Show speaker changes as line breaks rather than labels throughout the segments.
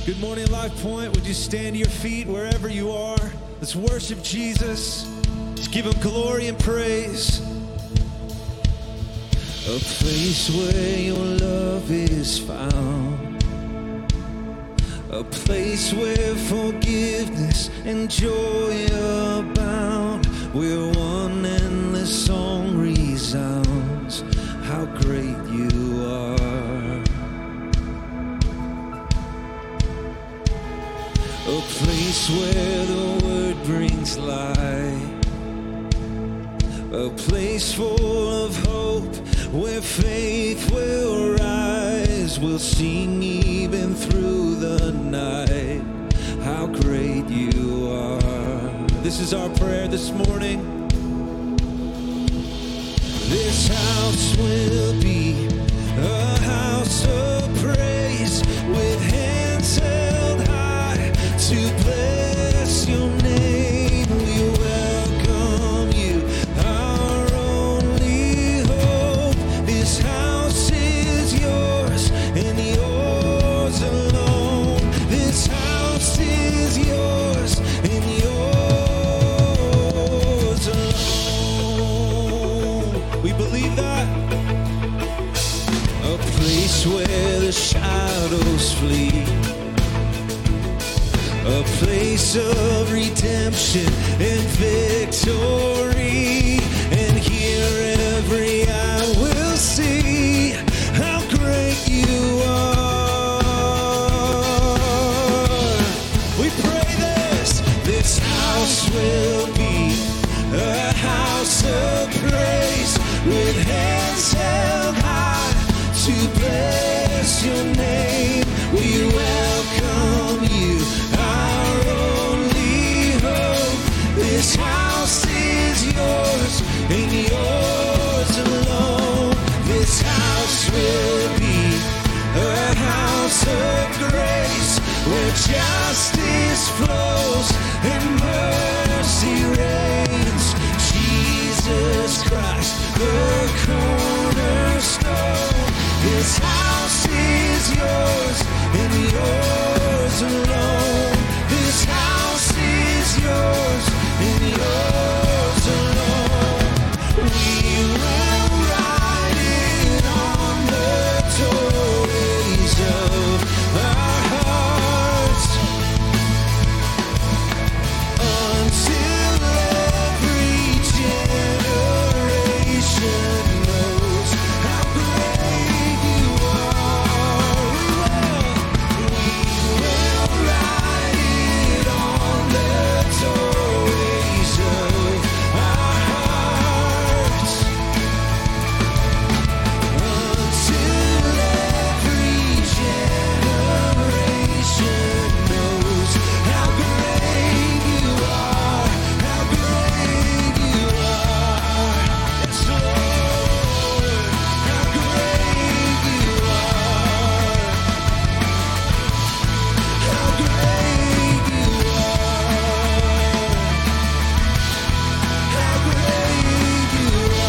Good morning, Life Point. Would you stand to your feet wherever you are? Let's worship Jesus. Let's give him glory and praise. A place where your love is found. A place where forgiveness and joy abound. Where one endless song resounds. How great you are. A place where the word brings light. A place full of hope where faith will rise. We'll sing even through the night. How great you are. This is our prayer this morning. This house will be a house of praise with hands held high to bless your name. We welcome you, our only hope. This house is yours and yours alone. This house is yours and yours alone. We believe that. A place where the shadows flee. A place of redemption and victory. And here every eye will see how great you are. We pray this. This house will be a house of praise with hands held high to bless your name. We welcome you, our only hope. This house is yours and yours alone. This house will be a house of grace where justice flows and mercy reigns. Jesus Christ, the cornerstone. This house is yours and yours alone. This house is yours and yours alone. We will ride it on the doorways of our hearts until every generation knows how great you are. We will ride it on the doorways of our hearts until every generation knows how great you are, how great you are. Yes, Lord, how great you are, how great you are, how great you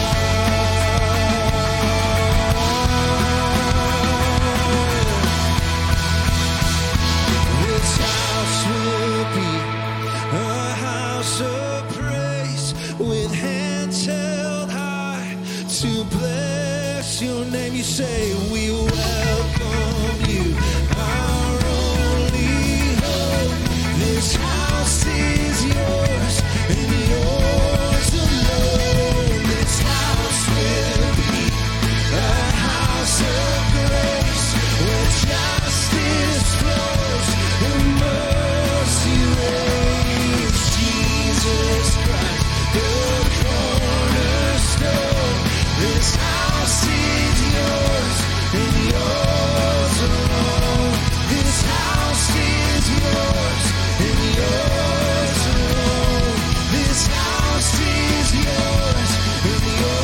are. This house will be a house of praise with hands held high to bless your name. You say we welcome you, our only hope. This house is yours and yours alone. This house will be a house of grace where justice flows and mercy reigns. Jesus Christ, the cornerstone. This house is yours and yours alone. This house is yours and yours alone. This house is yours and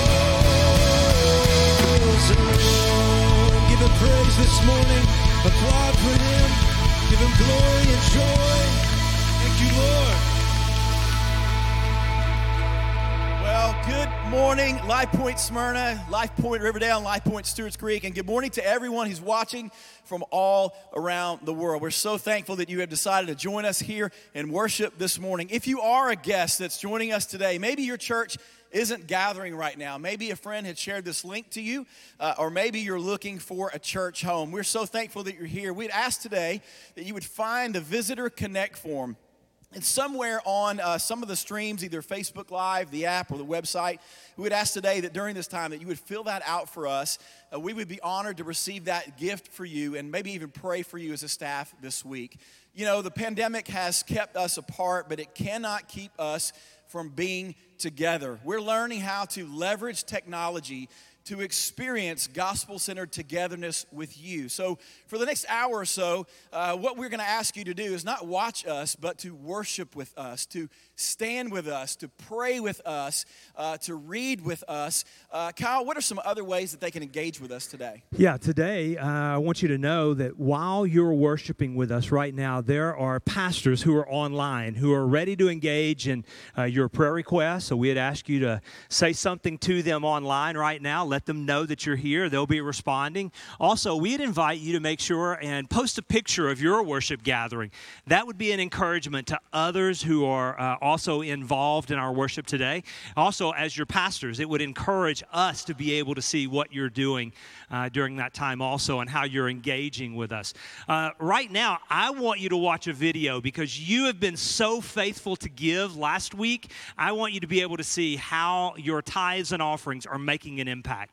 yours alone. Give him praise this morning. Applaud for him. Give him glory and joy. Thank you, Lord.
Well, Good morning, Life Point Smyrna, Life Point Riverdale, and Life Point Stewart's Creek, and good morning to everyone who's watching from all around the world. We're so thankful that you have decided to join us here in worship this morning. If you are a guest that's joining us today, maybe your church isn't gathering right now. Maybe a friend had shared this link to you, or maybe you're looking for a church home. We're so thankful that you're here. We'd ask today that you would find the Visitor Connect form. And somewhere on some of the streams, either Facebook Live, the app, or the website, we would ask today that during this time that you would fill that out for us. We would be honored to receive that gift for you and maybe even pray for you as a staff this week. You know, the pandemic has kept us apart, but it cannot keep us from being together. We're learning how to leverage technology to experience gospel-centered togetherness with you. So for the next hour or so, what we're going to ask you to do is not watch us, but to worship with us, to stand with us, to pray with us, to read with us. Kyle, what are some other ways that they can engage with us today?
Yeah, today I want you to know that while you're worshiping with us right now, there are pastors who are online who are ready to engage in your prayer requests. So we'd ask you to say something to them online right now. Let them know that you're here. They'll be responding. Also, we'd invite you to make sure and post a picture of your worship gathering. That would be an encouragement to others who are also involved in our worship today. Also, as your pastors, it would encourage us to be able to see what you're doing during that time also and how you're engaging with us. Right now, I want you to watch a video because you have been so faithful to give last week. I want you to be able to see how your tithes and offerings are making an impact.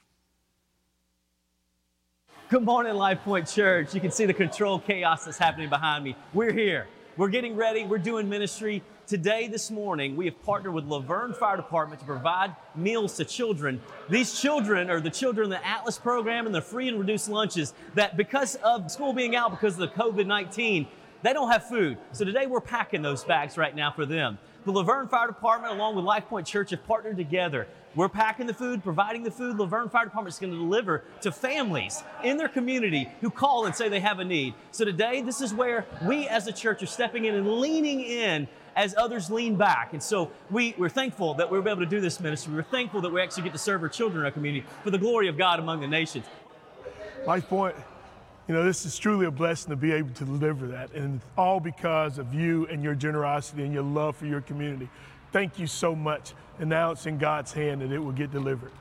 Good morning, Life Point Church. You can see the controlled chaos that's happening behind me. We're here. We're getting ready. We're doing ministry. Today, this morning, we have partnered with Laverne Fire Department to provide meals to children. These children are the children in the Atlas program and the free and reduced lunches that because of school being out because of the COVID-19, they don't have food. So today we're packing those bags right now for them. The Laverne Fire Department along with Life Point Church have partnered together. We're packing the food, providing the food. Laverne Fire Department is going to deliver to families in their community who call and say they have a need. So today, this is where we as a church are stepping in and leaning in as others lean back. And so we're thankful that we're able to do this ministry. We're thankful that we actually get to serve our children in our community for the glory of God among the nations.
Life Point, you know, this is truly a blessing to be able to deliver that, and it's all because of you and your generosity and your love for your community. Thank you so much, and now it's in God's hand that it will get delivered.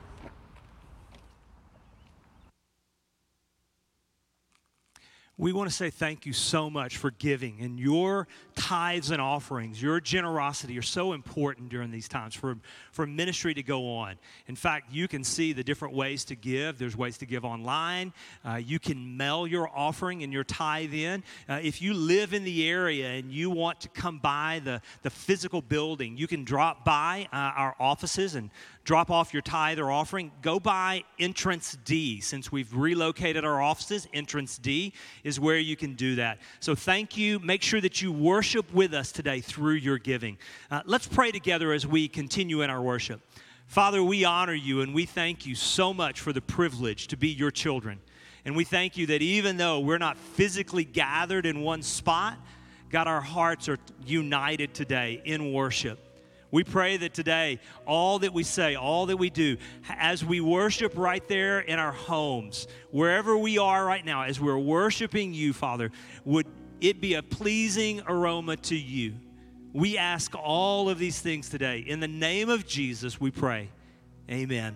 We want to say thank you so much for giving, and your tithes and offerings, your generosity are so important during these times for ministry to go on. In fact, you can see the different ways to give. There's ways to give online. You can mail your offering and your tithe in. If you live in the area and you want to come by the physical building, you can drop by our offices and drop off your tithe or offering. Go by Entrance D. Since we've relocated our offices, Entrance D is where you can do that. So thank you. Make sure that you worship with us today through your giving. Let's pray together as we continue in our worship. Father, we honor you and we thank you so much for the privilege to be your children. And we thank you that even though we're not physically gathered in one spot, God, our hearts are united today in worship. We pray that today, all that we say, all that we do, as we worship right there in our homes, wherever we are right now, as we're worshiping you, Father, would it be a pleasing aroma to you. We ask all of these things today. In the name of Jesus, we pray. Amen.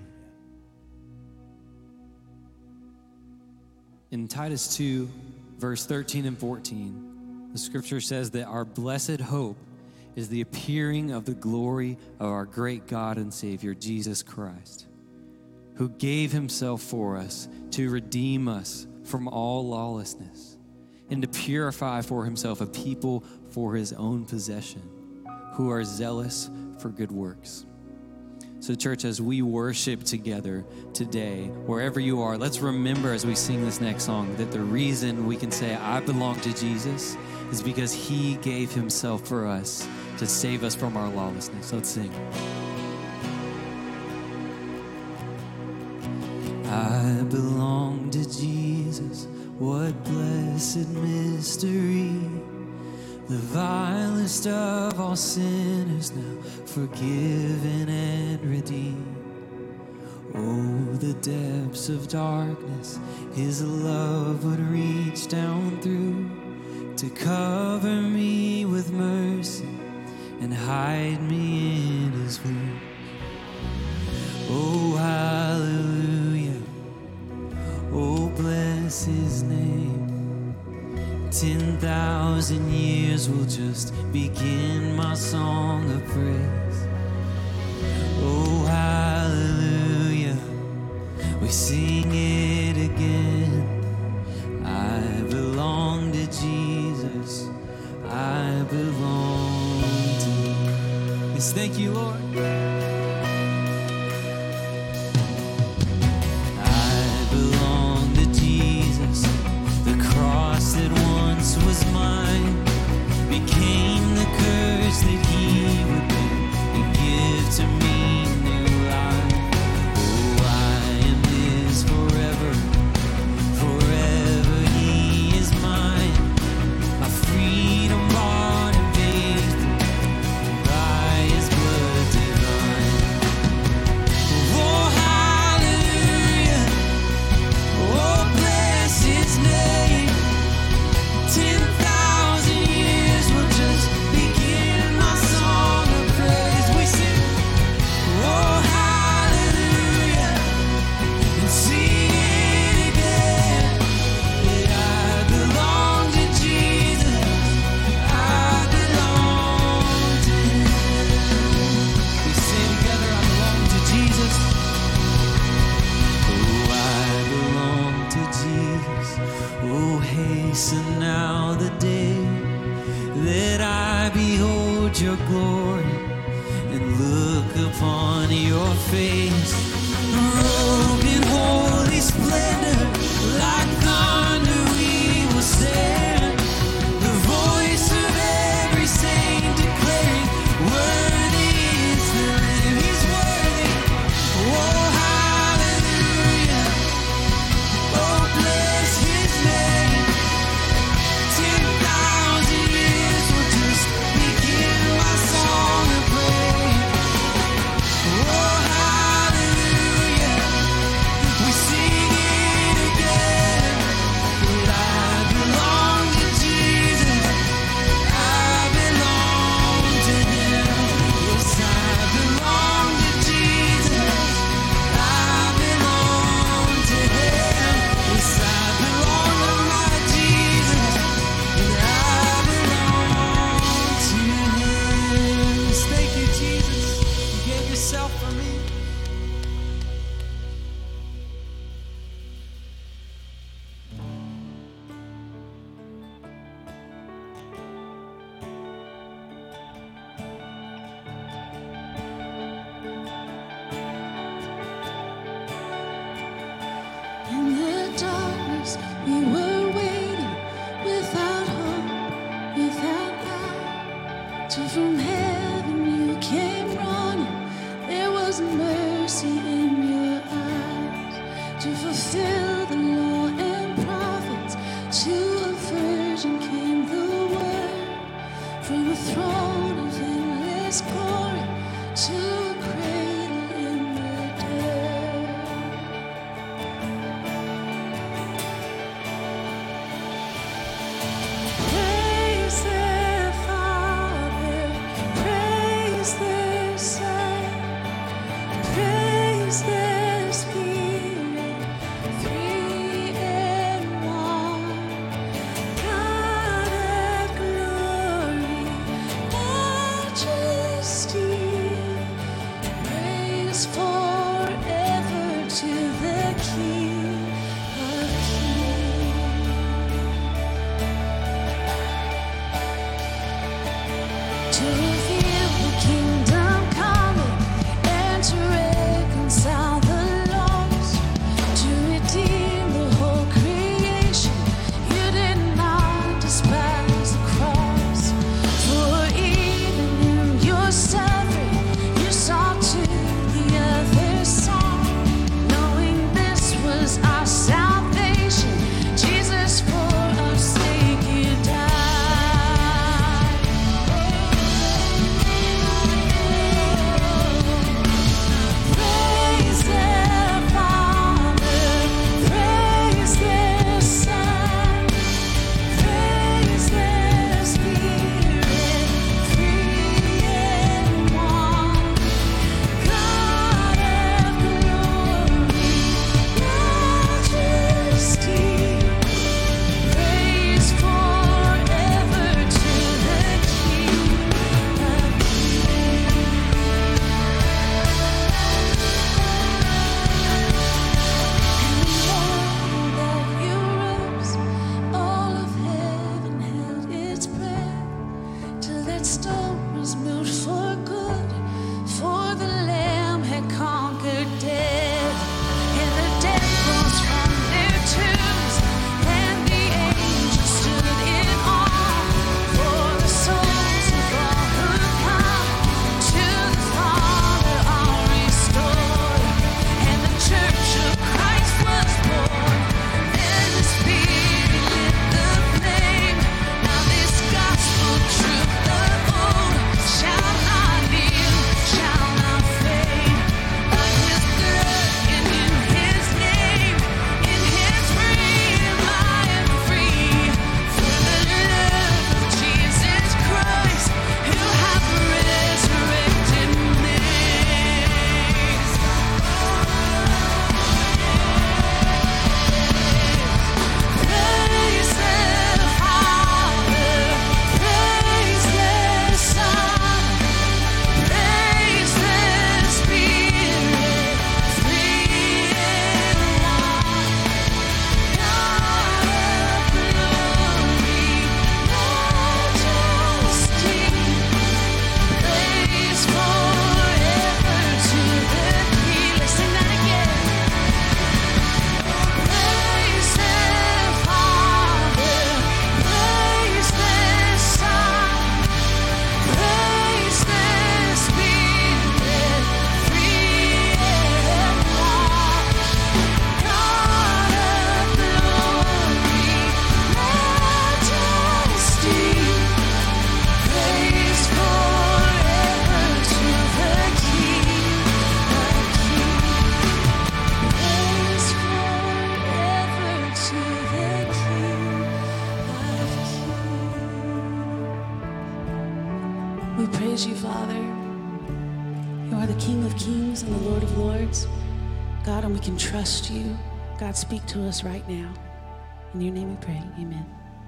In Titus 2, verse 13 and 14, the scripture says that our blessed hope is the appearing of the glory of our great God and Savior, Jesus Christ, who gave himself for us to redeem us from all lawlessness and to purify for himself a people for his own possession, who are zealous for good works. So church, as we worship together today, wherever you are, let's remember as we sing this next song that the reason we can say, I belong to Jesus, is because he gave himself for us to save us from our lawlessness. Let's sing. I belong to Jesus, what blessed mystery. The vilest of all sinners now forgiven and redeemed. Oh, the depths of darkness his love would reach down through to cover me with mercy and hide me in his wounds. Oh, hallelujah. Oh, bless his name. 10,000 years will just begin my song of praise. Oh, hallelujah. We sing it again. I belong to Jesus. I belong to him. Yes, thank you, Lord. That once was mine became the curse that he would bear and give to me new life. Oh, I am his forever, forever he is mine. My freedom bought and paid by his blood divine. Oh, hallelujah. Oh, bless his name. 10,000 years will just begin my song of praise. We sing, oh, hallelujah, and sing it again. That I belong to Jesus, I belong to him. We say together, I belong to Jesus. Oh, I belong to Jesus. Oh, hasten now the day that I behold your glory and look upon your face. Robed in holy splendor, like thunder we will stand. The voice of every saint declaring, worthy is the Lamb. He's worthy. Oh, hallelujah. Oh, bless his name. 10,000 years will just begin my song of praise. Oh, hallelujah. We sing it again. That I belong to Jesus. I belong to him. Yes, I belong to Jesus. I belong to him. Yes, I belong to my Jesus. And I belong to him. Yes, thank you, Jesus. You gave yourself for me.
In the darkness, we were waiting without hope, without God. Till from heaven you came running. There was mercy in your eyes to fulfill the law and prophets. To a virgin came the word from a throne of endless glory to a cradle in the dirt. Praise the Father, We praise you, Father. You are the King of Kings and the Lord of Lords. God, and we can trust you. God, speak to us right now. In your name we pray, amen.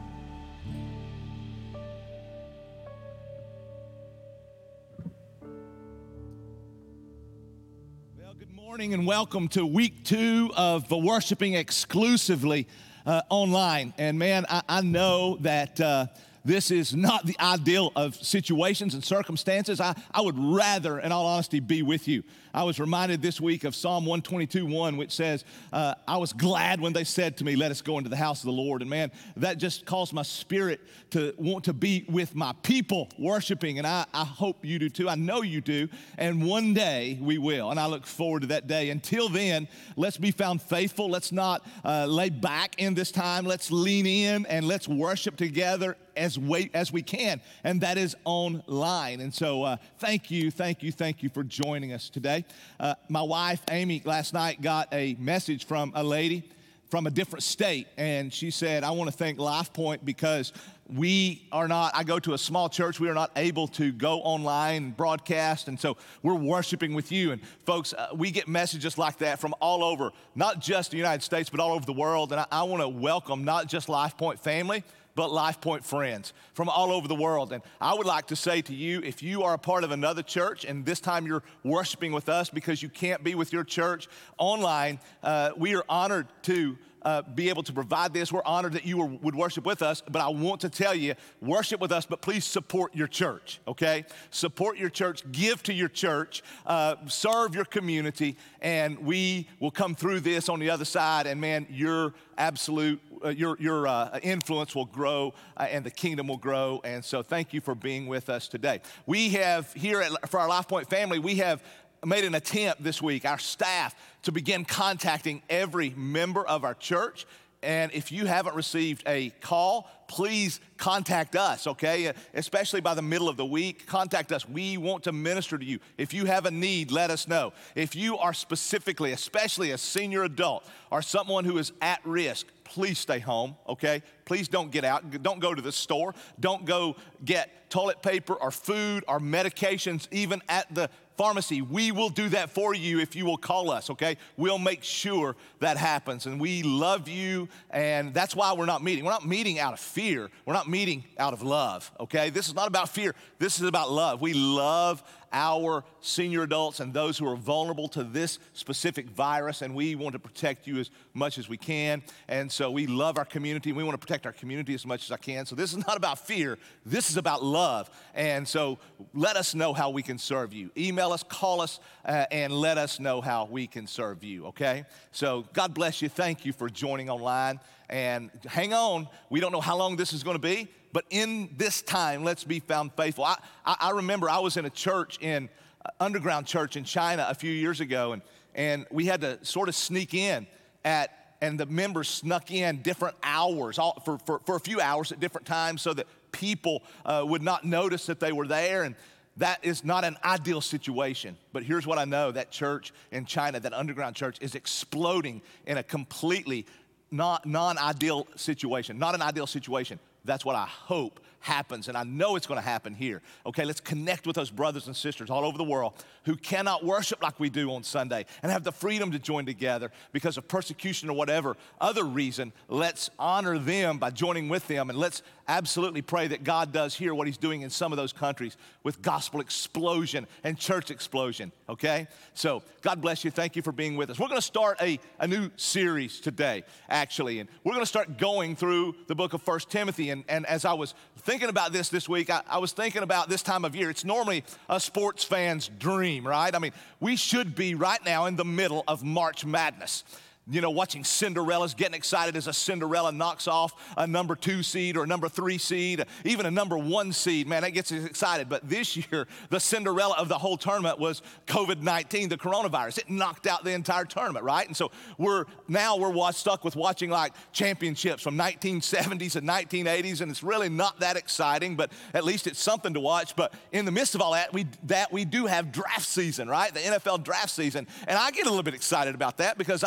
Well, good morning and welcome to week 2 of the Worshiping Exclusively online. And man, I know that this is not the ideal of situations and circumstances. I would rather, in all honesty, be with you. I was reminded this week of Psalm 122:1, which says, I was glad when they said to me, let us go into the house of the Lord. And man, that just caused my spirit to want to be with my people worshiping. And I hope you do too. I know you do. And one day we will. And I look forward to that day. Until then, let's be found faithful. Let's not lay back in this time. Let's lean in and let's worship together as we can, and that is online. And so thank you for joining us today. My wife, Amy, last night got a message from a lady from a different state, and she said, I want to thank LifePoint because I go to a small church, we are not able to go online and broadcast, and so we're worshiping with you. And folks, we get messages like that from all over, not just the United States, but all over the world. And I want to welcome not just LifePoint family, but LifePoint friends from all over the world. And I would like to say to you, if you are a part of another church and this time you're worshiping with us because you can't be with your church online, we are honored to be able to provide this. We're honored that you would worship with us, but I want to tell you, worship with us, but please support your church, okay? Support your church, give to your church, serve your community, and we will come through this on the other side, and man, your influence will grow and the kingdom will grow. And so thank you for being with us today. We have here for our LifePoint family, we have made an attempt this week, our staff, to begin contacting every member of our church. And if you haven't received a call, please contact us, okay? Especially by the middle of the week, contact us. We want to minister to you. If you have a need, let us know. If you are specifically, especially a senior adult or someone who is at risk, please stay home, okay? Please don't get out. Don't go to the store. Don't go get toilet paper or food or medications, even at the pharmacy. We will do that for you if you will call us, okay? We'll make sure that happens. And we love you, and that's why we're not meeting. We're not meeting out of fear. We're not meeting out of love, okay? This is not about fear. This is about love. We love our senior adults and those who are vulnerable to this specific virus, and we want to protect you as much as we can. And so we love our community. We want to protect our community as much as I can. So this is not about fear. This is about love. And so let us know how we can serve you. Email us, call us, and let us know how we can serve you, okay? So God bless you. Thank you for joining online. And hang on. We don't know how long this is going to be, but in this time, let's be found faithful. I remember I was in a church, underground church in China a few years ago, and we had to sort of sneak in and the members snuck in different hours, for a few hours at different times so that people would not notice that they were there. And that is not an ideal situation. But here's what I know, that church in China, that underground church, is exploding in a completely non-ideal situation, not an ideal situation. That's what I hope happens, and I know it's going to happen here. Okay, let's connect with those brothers and sisters all over the world who cannot worship like we do on Sunday and have the freedom to join together because of persecution or whatever other reason. Let's honor them by joining with them, and let's absolutely pray that God does here what he's doing in some of those countries with gospel explosion and church explosion, okay? So God bless you. Thank you for being with us. We're going to start a new series today, actually, and we're going to start going through the book of 1 Timothy. And as I was thinking about this week, I was thinking about this time of year. It's normally a sports fan's dream, right? I mean, we should be right now in the middle of March Madness. You know, watching Cinderella's, getting excited as a Cinderella knocks off a number 2 seed or a number 3 seed, even a number 1 seed. Man, that gets us excited. But this year, the Cinderella of the whole tournament was COVID-19, the coronavirus. It knocked out the entire tournament, right? And so we're stuck with watching like championships from 1970s and 1980s, and it's really not that exciting, but at least it's something to watch. But in the midst of all that, we do have draft season, right? The NFL draft season. And I get a little bit excited about that because I'm a huge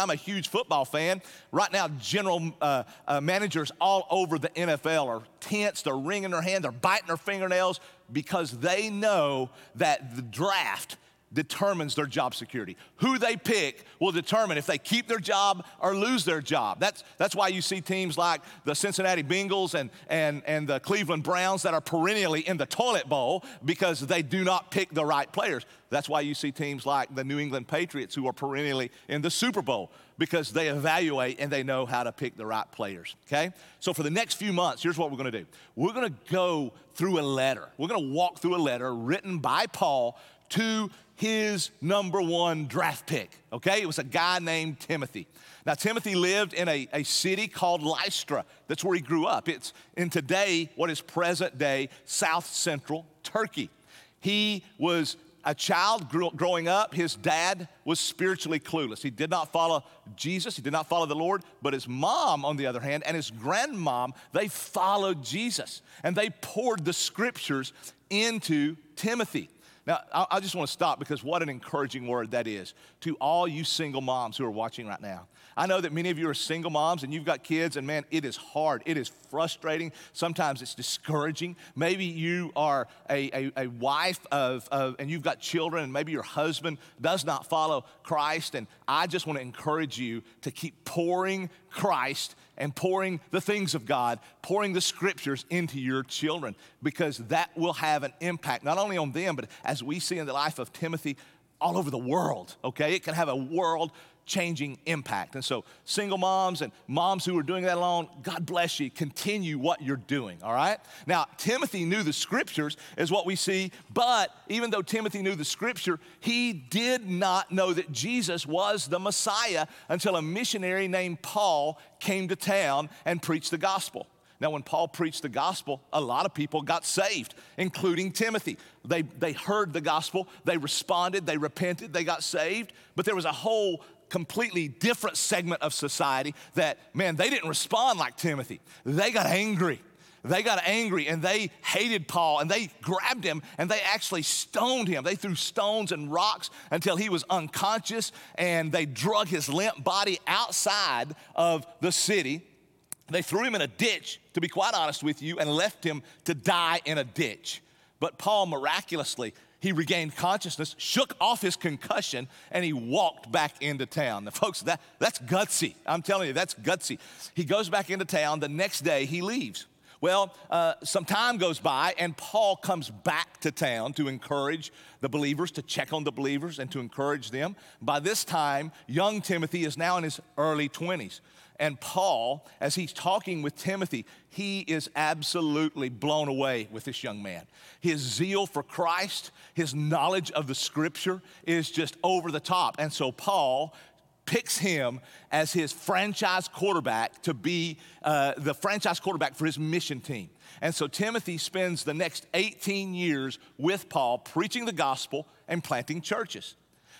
football fan, right now general managers all over the NFL are tense, they're wringing their hands, they're biting their fingernails because they know that the draft determines their job security. Who they pick will determine if they keep their job or lose their job. That's why you see teams like the Cincinnati Bengals and the Cleveland Browns that are perennially in the toilet bowl because they do not pick the right players. That's why you see teams like the New England Patriots who are perennially in the Super Bowl because they evaluate and they know how to pick the right players, okay? So for the next few months, here's what we're gonna do. We're gonna go through a letter. We're gonna walk through a letter written by Paul to his number one draft pick, okay? It was a guy named Timothy. Now, Timothy lived in a city called Lystra. That's where he grew up. It's in today, what is present day, South Central Turkey. He was a child growing up. His dad was spiritually clueless. He did not follow Jesus. He did not follow the Lord. But his mom, on the other hand, and his grandmom, they followed Jesus. And they poured the scriptures into Timothy. Now, I just want to stop because what an encouraging word that is to all you single moms who are watching right now. I know that many of you are single moms and you've got kids, and man, it is hard. It is frustrating. Sometimes it's discouraging. Maybe you are a wife and you've got children, and maybe your husband does not follow Christ. And I just want to encourage you to keep pouring Christ and pouring the things of God, pouring the scriptures into your children, because that will have an impact, not only on them, but as we see in the life of Timothy, all over the world, okay? It can have a world-changing impact. And so single moms and moms who are doing that alone, God bless you. Continue what you're doing, all right? Now, Timothy knew the scriptures is what we see, but even though Timothy knew the scripture, he did not know that Jesus was the Messiah until a missionary named Paul came to town and preached the gospel. Now, when Paul preached the gospel, a lot of people got saved, including Timothy. They heard the gospel, they responded, they repented, they got saved, but there was a whole completely different segment of society that, man, they didn't respond like Timothy. They got angry. They got angry and they hated Paul and they grabbed him and they actually stoned him. They threw stones and rocks until he was unconscious, and they drug his limp body outside of the city. They threw him in a ditch, to be quite honest with you, and left him to die in a ditch. But Paul, miraculously, he regained consciousness, shook off his concussion, and he walked back into town. Now, folks, that's gutsy. I'm telling you, that's gutsy. He goes back into town. The next day, he leaves. Well, some time goes by, and Paul comes back to town to encourage the believers, to check on the believers, and to encourage them. By this time, young Timothy is now in his early 20s. And Paul, as he's talking with Timothy, he is absolutely blown away with this young man. His zeal for Christ, his knowledge of the scripture is just over the top. And so Paul picks him as his franchise quarterback to be the franchise quarterback for his mission team. And so Timothy spends the next 18 years with Paul preaching the gospel and planting churches.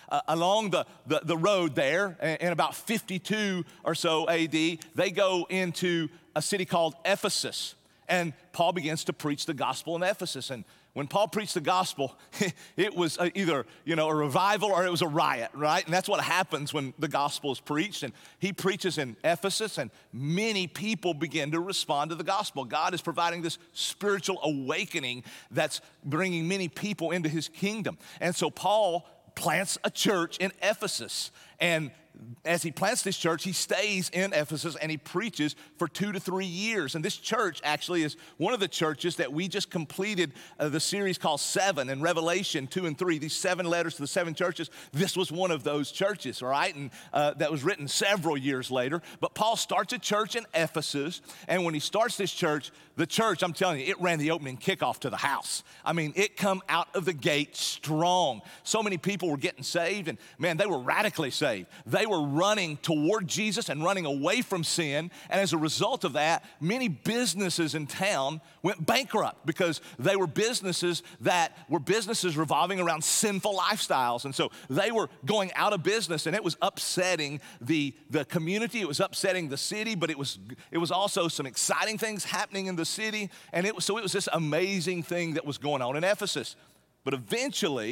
Along the road there, in about 52 or so AD, they go into a city called Ephesus. And Paul begins to preach the gospel in Ephesus. And when Paul preached the gospel, it was either, a revival or it was a riot, right? And that's what happens when the gospel is preached. And he preaches in Ephesus, and many people begin to respond to the gospel. God is providing this spiritual awakening that's bringing many people into his kingdom. And so Paul plants a church in Ephesus. And as he plants this church, he stays in Ephesus and he preaches for 2 to 3 years. And this church actually is one of the churches that we just completed the series called 7 in Revelation 2 and 3. These 7 letters to the 7 churches. This was one of those churches, all right? And that was written several years later. But Paul starts a church in Ephesus. And when he starts this church, the church, I'm telling you, it ran the opening kickoff to the house. I mean, it come out of the gate strong. So many people were getting saved, and man, they were radically saved. They were running toward Jesus and running away from sin. And as a result of that, many businesses in town went bankrupt because they were businesses that were businesses revolving around sinful lifestyles. And so they were going out of business, and it was upsetting the community. It was upsetting the city, but it was also some exciting things happening in the city. And it was this amazing thing that was going on in Ephesus. But eventually,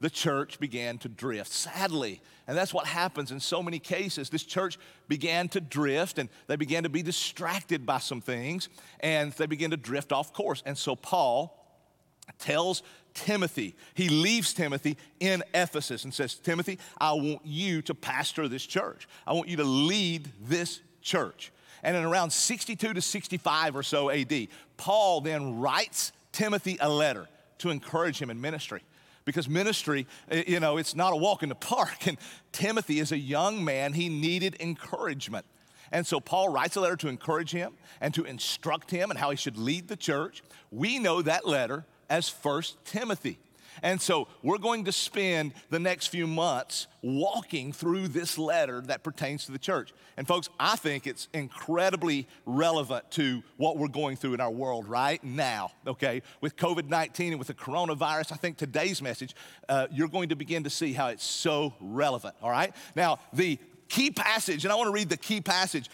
the church began to drift, sadly. And that's what happens in so many cases. This church began to drift, and they began to be distracted by some things, and they began to drift off course. And so Paul tells Timothy, he leaves Timothy in Ephesus and says, Timothy, I want you to pastor this church. I want you to lead this church. And in around 62 to 65 or so AD, Paul then writes Timothy a letter to encourage him in ministry. Because ministry, you know, it's not a walk in the park. And Timothy is a young man. He needed encouragement. And so Paul writes a letter to encourage him and to instruct him and how he should lead the church. We know that letter as 1 Timothy. And so we're going to spend the next few months walking through this letter that pertains to the church. And folks, I think it's incredibly relevant to what we're going through in our world right now, okay? With COVID-19 and with the coronavirus, I think today's message, you're going to begin to see how it's so relevant, all right? Now, the key passage, and I want to read the key passage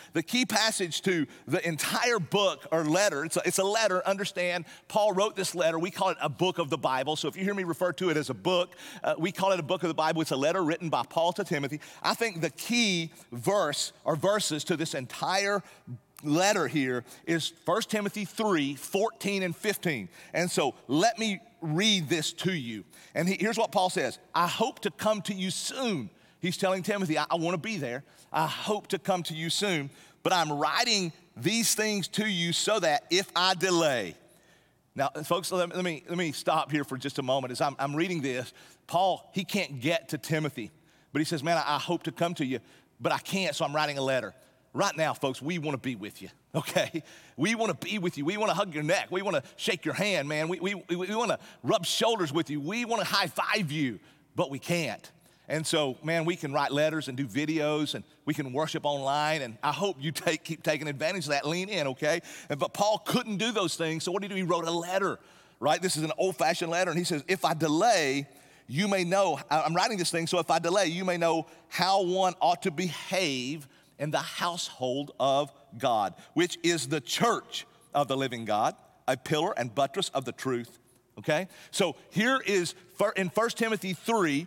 to the entire book or letter. It's a letter, understand. Paul wrote this letter. We call it a book of the Bible. So if you hear me refer to it as a book, we call it a book of the Bible. It's a letter written by Paul to Timothy. I think the key verse or verses to this entire letter here is 1 Timothy 3, 14 and 15. And so let me read this to you. And here's what Paul says. I hope to come to you soon. He's telling Timothy, I want to be there. I hope to come to you soon, but I'm writing these things to you so that if I delay. Now, folks, let me stop here for just a moment. As I'm reading this, Paul, he can't get to Timothy, but he says, man, I hope to come to you, but I can't, so I'm writing a letter. Right now, folks, we want to be with you, okay? We want to be with you. We want to hug your neck. We want to shake your hand, man. We want to rub shoulders with you. We want to high-five you, but we can't. And so, man, we can write letters and do videos, and we can worship online, and I hope you keep taking advantage of that. Lean in, okay? But Paul couldn't do those things, so what did he do? He wrote a letter, right? This is an old-fashioned letter, and he says, if I delay, you may know, I'm writing this thing, so if I delay, you may know how one ought to behave in the household of God, which is the church of the living God, a pillar and buttress of the truth, okay? So here is, in 1 Timothy 3,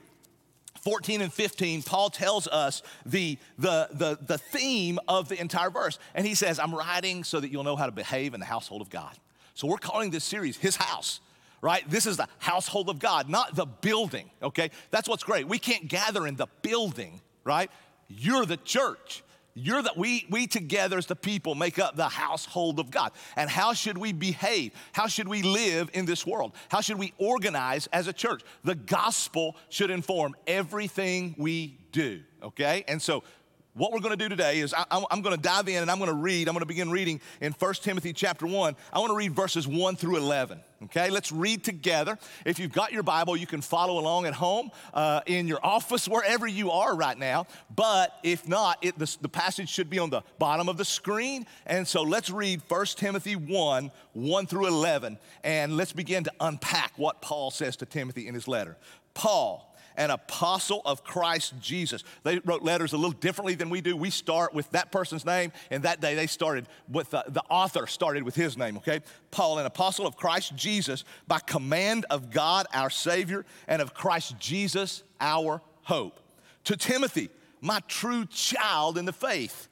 14 and 15, Paul tells us the theme of the entire verse. And he says, I'm writing so that you'll know how to behave in the household of God. So we're calling this series His House, right? This is the household of God, not the building, okay? That's what's great. We can't gather in the building, right? You're the church. We together as the people make up the household of God. And how should we behave? How should we live in this world? How should we organize as a church? The gospel should inform everything we do, okay? And so what we're going to do today is I'm going to dive in and I'm going to begin reading in 1 Timothy chapter 1. I want to read verses 1 through 11, okay? Let's read together. If you've got your Bible, you can follow along at home, in your office, wherever you are right now. But if not, the passage should be on the bottom of the screen. And so let's read 1 Timothy 1 through 11, and let's begin to unpack what Paul says to Timothy in his letter. Paul, an apostle of Christ Jesus. They wrote letters a little differently than we do. We start with that person's name, and that day they started with, the author started with his name, okay? Paul, an apostle of Christ Jesus, by command of God our Savior, and of Christ Jesus our hope. To Timothy, my true child in the faith,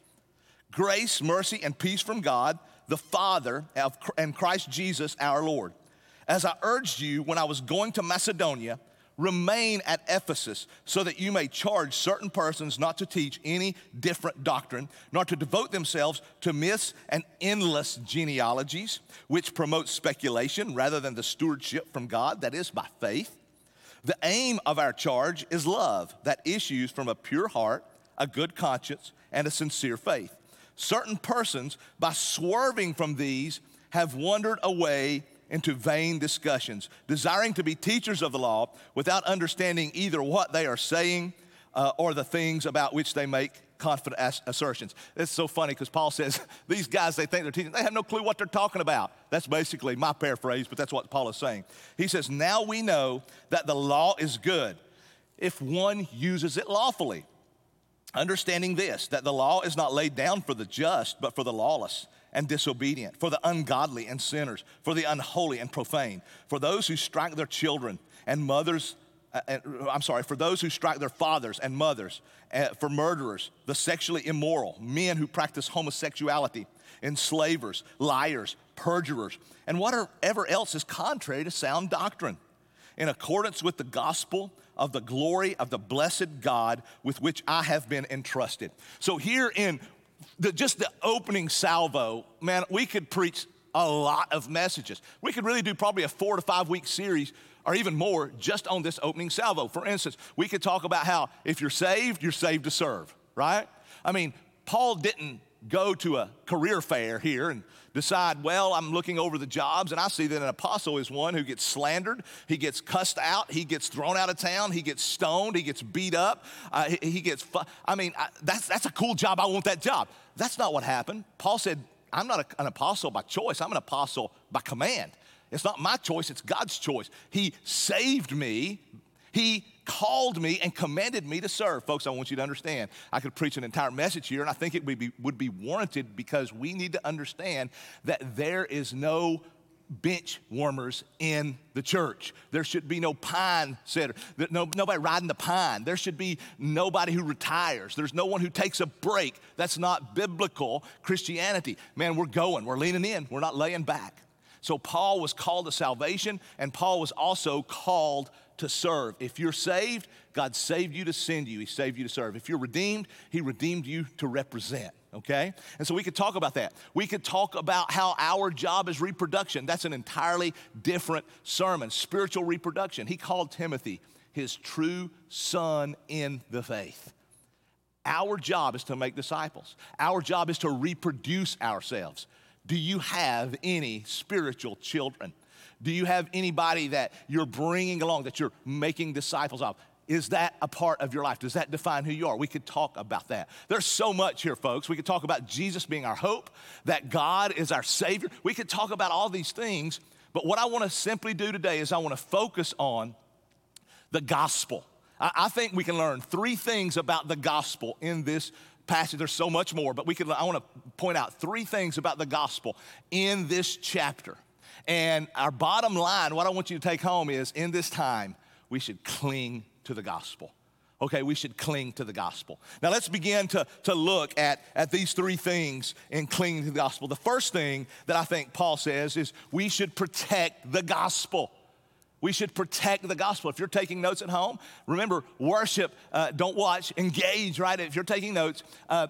grace, mercy, and peace from God, the Father, and Christ Jesus our Lord. As I urged you when I was going to Macedonia, remain at Ephesus so that you may charge certain persons not to teach any different doctrine, nor to devote themselves to myths and endless genealogies, which promote speculation rather than the stewardship from God, that is, by faith. The aim of our charge is love that issues from a pure heart, a good conscience, and a sincere faith. Certain persons, by swerving from these, have wandered away into vain discussions, desiring to be teachers of the law without understanding either what they are saying or the things about which they make confident assertions. It's so funny because Paul says, these guys, they think they're teaching, they have no clue what they're talking about. That's basically my paraphrase, but that's what Paul is saying. He says, now we know that the law is good if one uses it lawfully, understanding this, that the law is not laid down for the just, but for the lawless and disobedient, for the ungodly and sinners, for the unholy and profane, for those who strike their children and mothers for those who strike their fathers and mothers, for murderers, the sexually immoral, men who practice homosexuality, enslavers, liars, perjurers, and whatever else is contrary to sound doctrine, in accordance with the gospel of the glory of the blessed God with which I have been entrusted. So here in just the opening salvo, man, we could preach a lot of messages. We could really do probably a 4 to 5 week series or even more just on this opening salvo. For instance, we could talk about how if you're saved to serve, right? I mean, Paul didn't go to a career fair here and decide, well, I'm looking over the jobs and I see that an apostle is one who gets slandered, he gets cussed out, he gets thrown out of town, he gets stoned, he gets beat up, that's a cool job, I want that job. That's not what happened. Paul said, I'm not an apostle by choice, I'm an apostle by command. It's not my choice, it's God's choice. He saved me, he called me and commanded me to serve. Folks, I want you to understand, I could preach an entire message here, and I think it would be warranted because we need to understand that there is no bench warmers in the church. There should be no pine sitter, nobody riding the pine. There should be nobody who retires. There's no one who takes a break. That's not biblical Christianity. Man, we're leaning in, we're not laying back. So Paul was called to salvation, and Paul was also called to serve. If you're saved, God saved you to send you. He saved you to serve. If you're redeemed, he redeemed you to represent, okay? And so we could talk about that. We could talk about how our job is reproduction. That's an entirely different sermon, spiritual reproduction. He called Timothy his true son in the faith. Our job is to make disciples. Our job is to reproduce ourselves. Do you have any spiritual children? Do you have anybody that you're bringing along, that you're making disciples of? Is that a part of your life? Does that define who you are? We could talk about that. There's so much here, folks. We could talk about Jesus being our hope, that God is our Savior. We could talk about all these things, but what I want to simply do today is I want to focus on the gospel. I think we can learn 3 things about the gospel in this passage. There's so much more, but I want to point out 3 things about the gospel in this chapter. And our bottom line, what I want you to take home is, in this time, we should cling to the gospel. Okay, we should cling to the gospel. Now let's begin to look at these 3 things in clinging to the gospel. The first thing that I think Paul says is we should protect the gospel. We should protect the gospel. If you're taking notes at home, remember, worship, don't watch, engage, right? If you're taking notes,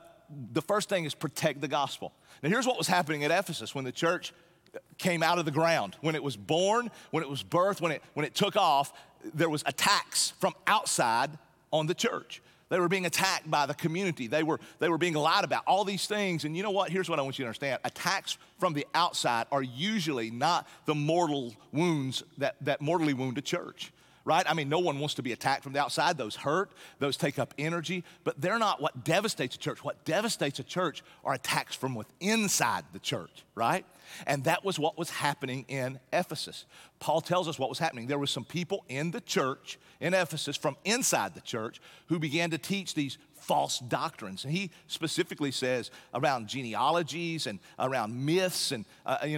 the first thing is protect the gospel. Now here's what was happening at Ephesus when the church came out of the ground. When it was born, when it was birthed, when it took off, there was attacks from outside on the church. They were being attacked by the community. They were being lied about, all these things. And you know what? Here's what I want you to understand. Attacks from the outside are usually not the mortal wounds that mortally wound a church, right? I mean, no one wants to be attacked from the outside. Those hurt, those take up energy, but they're not what devastates a church. What devastates a church are attacks from within inside the church, right? And that was what was happening in Ephesus. Paul tells us what was happening. There were some people in the church in Ephesus from inside the church who began to teach these false doctrines. And he specifically says around genealogies and around myths and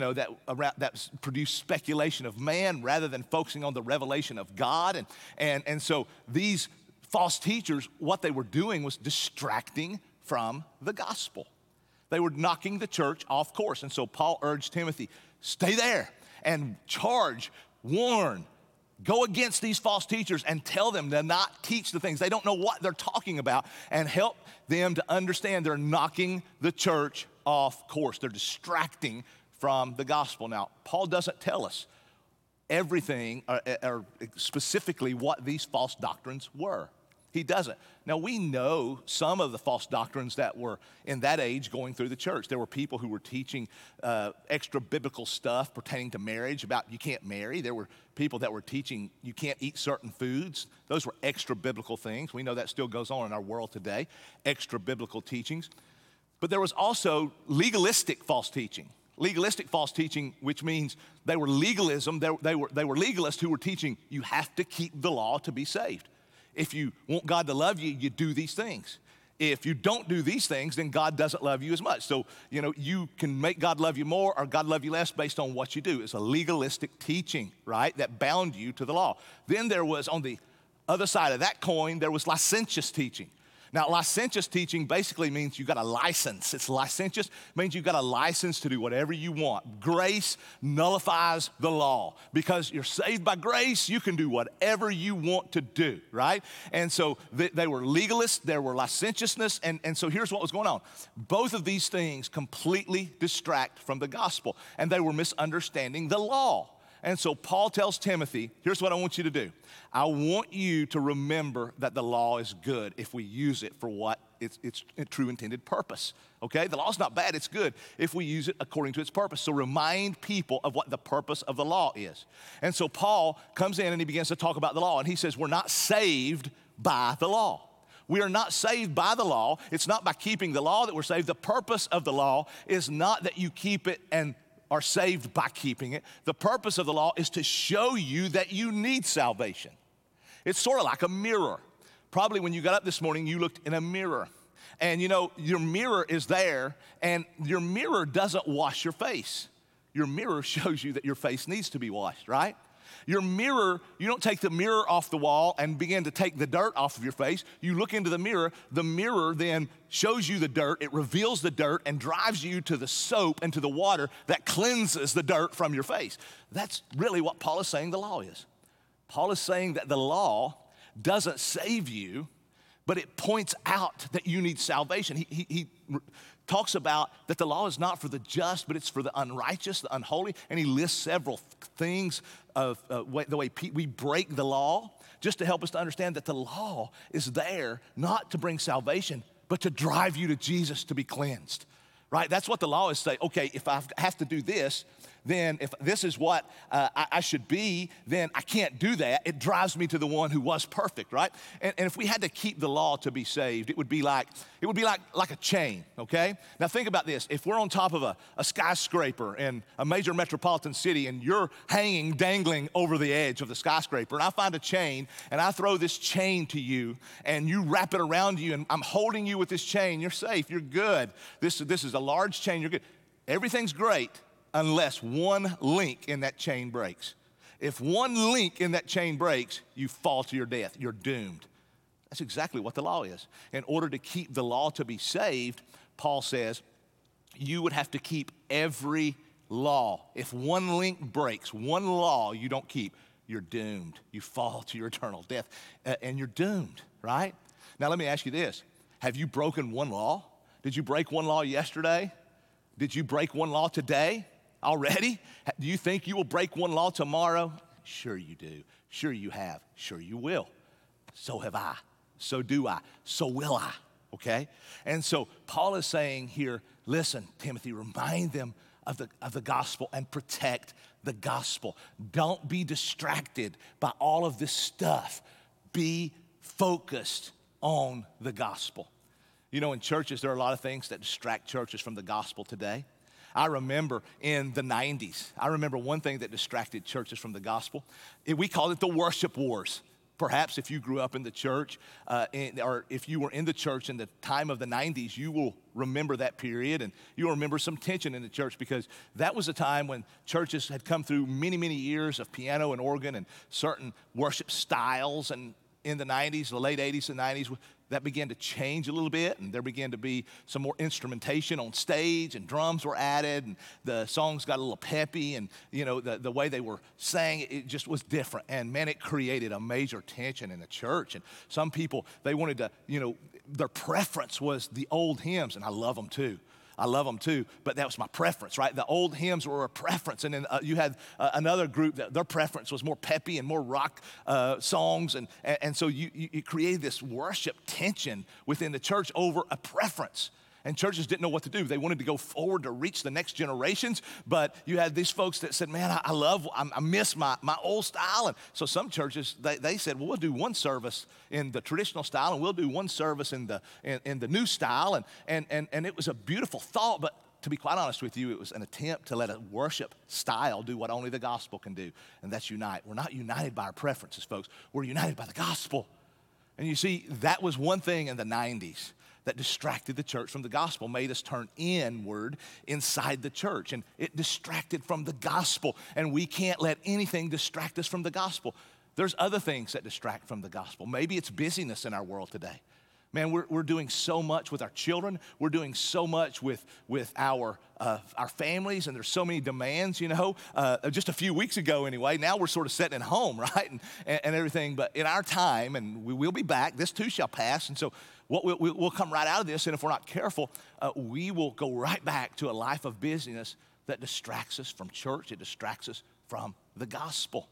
that produce speculation of man rather than focusing on the revelation of God. And so these false teachers, what they were doing was distracting from the gospel. They were knocking the church off course. And so Paul urged Timothy, stay there and charge, warn, go against these false teachers and tell them to not teach the things. They don't know what they're talking about, and help them to understand they're knocking the church off course. They're distracting from the gospel. Now, Paul doesn't tell us everything or specifically what these false doctrines were. He doesn't. Now, we know some of the false doctrines that were in that age going through the church. There were people who were teaching extra biblical stuff pertaining to marriage, about you can't marry. There were people that were teaching you can't eat certain foods. Those were extra biblical things. We know that still goes on in our world today, extra biblical teachings. But there was also legalistic false teaching. Legalistic false teaching, which means they were legalism. They were legalists who were teaching you have to keep the law to be saved. If you want God to love you, you do these things. If you don't do these things, then God doesn't love you as much. So, you can make God love you more or God love you less based on what you do. It's a legalistic teaching, right, that bound you to the law. Then there was on the other side of that coin, there was licentious teaching. Now, licentious teaching basically means you got a license. It's licentious, means you got a license to do whatever you want. Grace nullifies the law. Because you're saved by grace, you can do whatever you want to do, right? And so they were legalists, there were licentiousness, and so here's what was going on. Both of these things completely distract from the gospel, and they were misunderstanding the law. And so Paul tells Timothy, here's what I want you to do. I want you to remember that the law is good if we use it for what its true intended purpose, okay? The law's not bad, it's good if we use it according to its purpose. So remind people of what the purpose of the law is. And so Paul comes in and he begins to talk about the law, and he says we're not saved by the law. We are not saved by the law. It's not by keeping the law that we're saved. The purpose of the law is not that you keep it and are saved by keeping it. The purpose of the law is to show you that you need salvation. It's sort of like a mirror. Probably when you got up this morning, you looked in a mirror. And you know, your mirror is there, and your mirror doesn't wash your face. Your mirror shows you that your face needs to be washed, right? Your mirror, you don't take the mirror off the wall and begin to take the dirt off of your face. You look into the mirror then shows you the dirt, it reveals the dirt and drives you to the soap and to the water that cleanses the dirt from your face. That's really what Paul is saying the law is. Paul is saying that the law doesn't save you, but it points out that you need salvation. He talks about that the law is not for the just, but it's for the unrighteous, the unholy, and he lists several things of the way we break the law, just to help us to understand that the law is there not to bring salvation, but to drive you to Jesus to be cleansed, right? That's what the law is saying. Okay, if I have to do this, then if this is what I should be, then I can't do that. It drives me to the one who was perfect, right? And if we had to keep the law to be saved, it would be like a chain, okay? Now think about this. If we're on top of a skyscraper in a major metropolitan city and you're hanging, dangling over the edge of the skyscraper, and I find a chain and I throw this chain to you and you wrap it around you and I'm holding you with this chain, you're safe, you're good. This is a large chain, you're good. Everything's great unless one link in that chain breaks. If one link in that chain breaks, you fall to your death. You're doomed. That's exactly what the law is. In order to keep the law to be saved, Paul says, you would have to keep every law. If one link breaks, one law you don't keep, you're doomed. You fall to your eternal death, and you're doomed, right? Now let me ask you this. Have you broken one law? Did you break one law yesterday? Did you break one law today? Already? Do you think you will break one law tomorrow? Sure you do. Sure you have. Sure you will. So have I. So do I. So will I. Okay? And so Paul is saying here, listen, Timothy, remind them of the gospel and protect the gospel. Don't be distracted by all of this stuff. Be focused on the gospel. You know, in churches, there are a lot of things that distract churches from the gospel today. I remember in the 90s, I remember one thing that distracted churches from the gospel. We called it the worship wars. Perhaps if you grew up in the church, or if you were in the church in the time of the 90s, you will remember that period, and you'll remember some tension in the church, because that was a time when churches had come through many, many years of piano and organ and certain worship styles, and in the 90s, the late 80s and 90s, that began to change a little bit, and there began to be some more instrumentation on stage, and drums were added, and the songs got a little peppy, and you know, the way they were sang, it just was different. And man, it created a major tension in the church. And some people, they wanted to, you know, their preference was the old hymns, and I love them too. I love them too, but that was my preference, right? The old hymns were a preference, and then you had another group that their preference was more peppy and more rock songs, and so you created this worship tension within the church over a preference. And churches didn't know what to do. They wanted to go forward to reach the next generations, but you had these folks that said, man, I miss my old style. And so some churches, they said, well, we'll do one service in the traditional style, and we'll do one service in the new style. And it was a beautiful thought, but to be quite honest with you, it was an attempt to let a worship style do what only the gospel can do, and that's unite. We're not united by our preferences, folks. We're united by the gospel. And you see, that was one thing in the 90s that distracted the church from the gospel, made us turn inward inside the church, and it distracted from the gospel, and we can't let anything distract us from the gospel. There's other things that distract from the gospel. Maybe it's busyness in our world today. Man, we're doing so much with our children. We're doing so much with our families, and there's so many demands, you know. Just a few weeks ago anyway, now we're sort of sitting at home, right, and everything. But in our time, and we will be back, this too shall pass. And so we'll come right out of this, and if we're not careful, we will go right back to a life of busyness that distracts us from church. It distracts us from the gospel.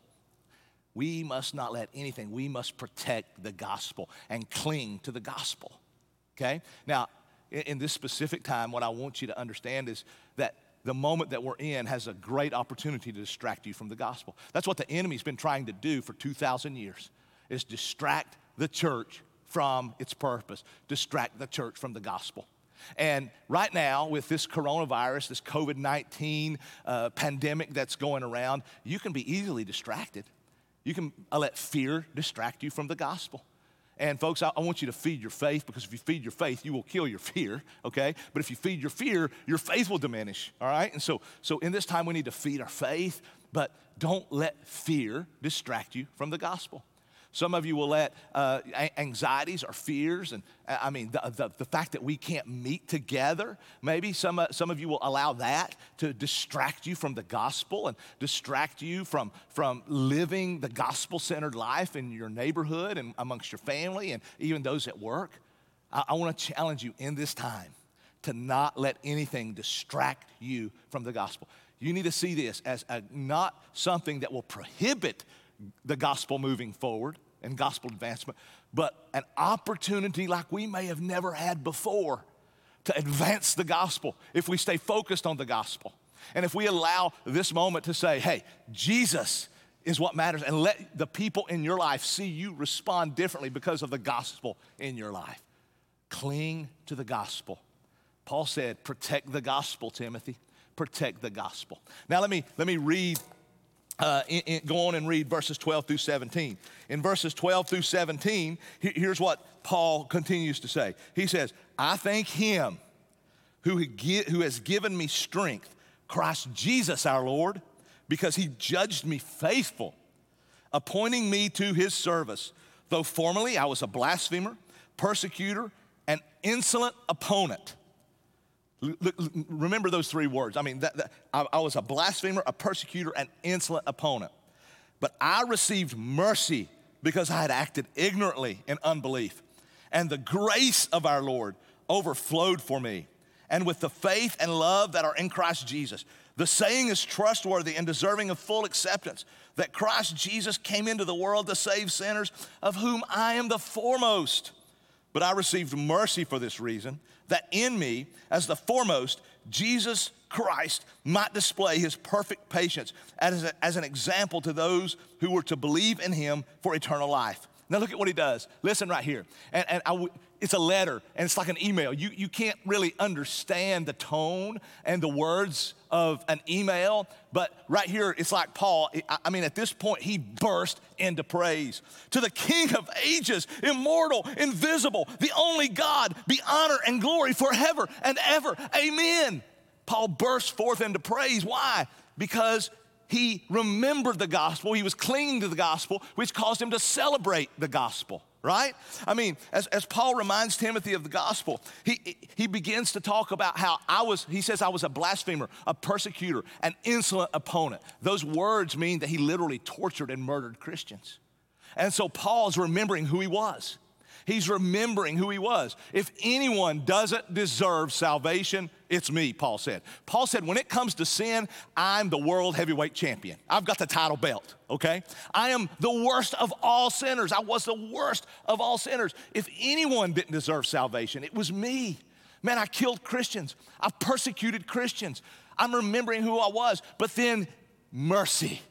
We must not let anything, we must protect the gospel and cling to the gospel, okay? Now, in this specific time, what I want you to understand is that the moment that we're in has a great opportunity to distract you from the gospel. That's what the enemy's been trying to do for 2,000 years, is distract the church from its purpose, distract the church from the gospel. And right now, with this coronavirus, this COVID-19 pandemic that's going around, you can be easily distracted. You can let fear distract you from the gospel. And folks, I want you to feed your faith, because if you feed your faith, you will kill your fear, okay? But if you feed your fear, your faith will diminish, all right? And so in this time, we need to feed our faith, but don't let fear distract you from the gospel. Some of you will let anxieties or fears, and I mean the fact that we can't meet together, maybe some of you will allow that to distract you from the gospel and distract you from living the gospel-centered life in your neighborhood and amongst your family and even those at work. I want to challenge you in this time to not let anything distract you from the gospel. You need to see this as not something that will prohibit the gospel moving forward and gospel advancement, but an opportunity like we may have never had before to advance the gospel if we stay focused on the gospel. And if we allow this moment to say, hey, Jesus is what matters, and let the people in your life see you respond differently because of the gospel in your life. Cling to the gospel. Paul said, protect the gospel, Timothy. Protect the gospel. Now let me read. Go on and read verses 12 through 17. In verses 12 through 17, here's what Paul continues to say. He says, I thank him who has given me strength, Christ Jesus our Lord, because he judged me faithful, appointing me to his service. Though formerly I was a blasphemer, persecutor, and insolent opponent. Remember those three words. I mean, I was a blasphemer, a persecutor, an insolent opponent. But I received mercy because I had acted ignorantly in unbelief. And the grace of our Lord overflowed for me. And with the faith and love that are in Christ Jesus, the saying is trustworthy and deserving of full acceptance, that Christ Jesus came into the world to save sinners, of whom I am the foremost. But I received mercy for this reason, that in me, as the foremost, Jesus Christ might display his perfect patience as an example to those who were to believe in him for eternal life. Now look at what he does. Listen right here. It's a letter, and it's like an email. You can't really understand the tone and the words of an email, but right here, it's like Paul, I mean, at this point, he burst into praise. To the King of ages, immortal, invisible, the only God, be honor and glory forever and ever. Amen. Paul burst forth into praise. Why? Because he remembered the gospel. He was clinging to the gospel, which caused him to celebrate the gospel, right? I mean, as Paul reminds Timothy of the gospel, he begins to talk about how he says I was a blasphemer, a persecutor, an insolent opponent. Those words mean that he literally tortured and murdered Christians. And so Paul's remembering who he was. He's remembering who he was. If anyone doesn't deserve salvation, it's me, Paul said. Paul said, when it comes to sin, I'm the world heavyweight champion. I've got the title belt, okay? I am the worst of all sinners. I was the worst of all sinners. If anyone didn't deserve salvation, it was me. Man, I killed Christians. I persecuted Christians. I'm remembering who I was. But then mercy,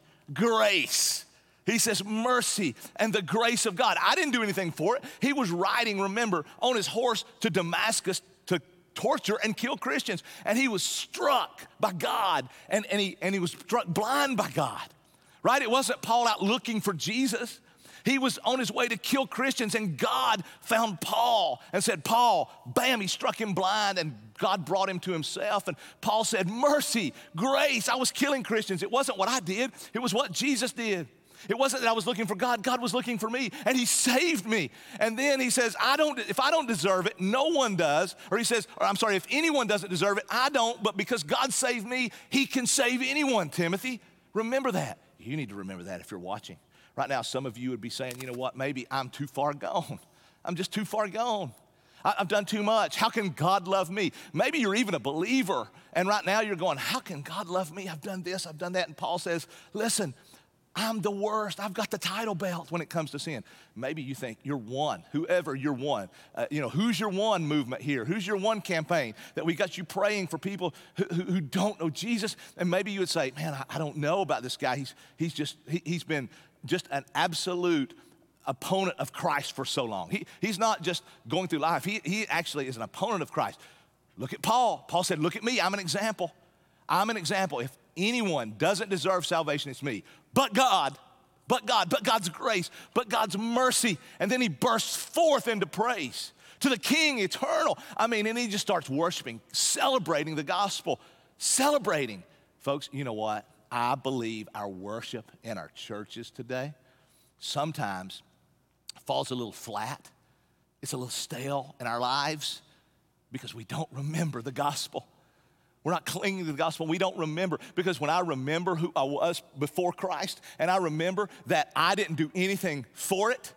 grace. He says mercy and the grace of God. I didn't do anything for it. He was riding, remember, on his horse to Damascus to torture and kill Christians. And he was struck by God, and he was struck blind by God, right? It wasn't Paul out looking for Jesus. He was on his way to kill Christians, and God found Paul and said, Paul, bam, he struck him blind, and God brought him to himself. And Paul said, mercy, grace. I was killing Christians. It wasn't what I did. It was what Jesus did. It wasn't that I was looking for God. God was looking for me, and he saved me. And then he says, if I don't deserve it, no one does. Or he says, if anyone doesn't deserve it, I don't. But because God saved me, he can save anyone, Timothy. Remember that. You need to remember that if you're watching. Right now, some of you would be saying, you know what, maybe I'm too far gone. I'm just too far gone. I've done too much. How can God love me? Maybe you're even a believer, and right now you're going, how can God love me? I've done this, I've done that. And Paul says, listen, I'm the worst. I've got the title belt when it comes to sin. Maybe you think you're one, whoever you're one. Who's your one movement here? Who's your one campaign that we got you praying for people who don't know Jesus? And maybe you would say, man, I don't know about this guy. He's been just an absolute opponent of Christ for so long. He's not just going through life. He actually is an opponent of Christ. Look at Paul. Paul said, look at me. I'm an example. I'm an example. If anyone doesn't deserve salvation, it's me. But God's grace, but God's mercy. And then he bursts forth into praise to the King eternal. And he just starts worshiping, celebrating the gospel, celebrating. Folks, you know what? I believe our worship in our churches today sometimes falls a little flat. It's a little stale in our lives because we don't remember the gospel. We're not clinging to the gospel. We don't remember, because when I remember who I was before Christ, and I remember that I didn't do anything for it,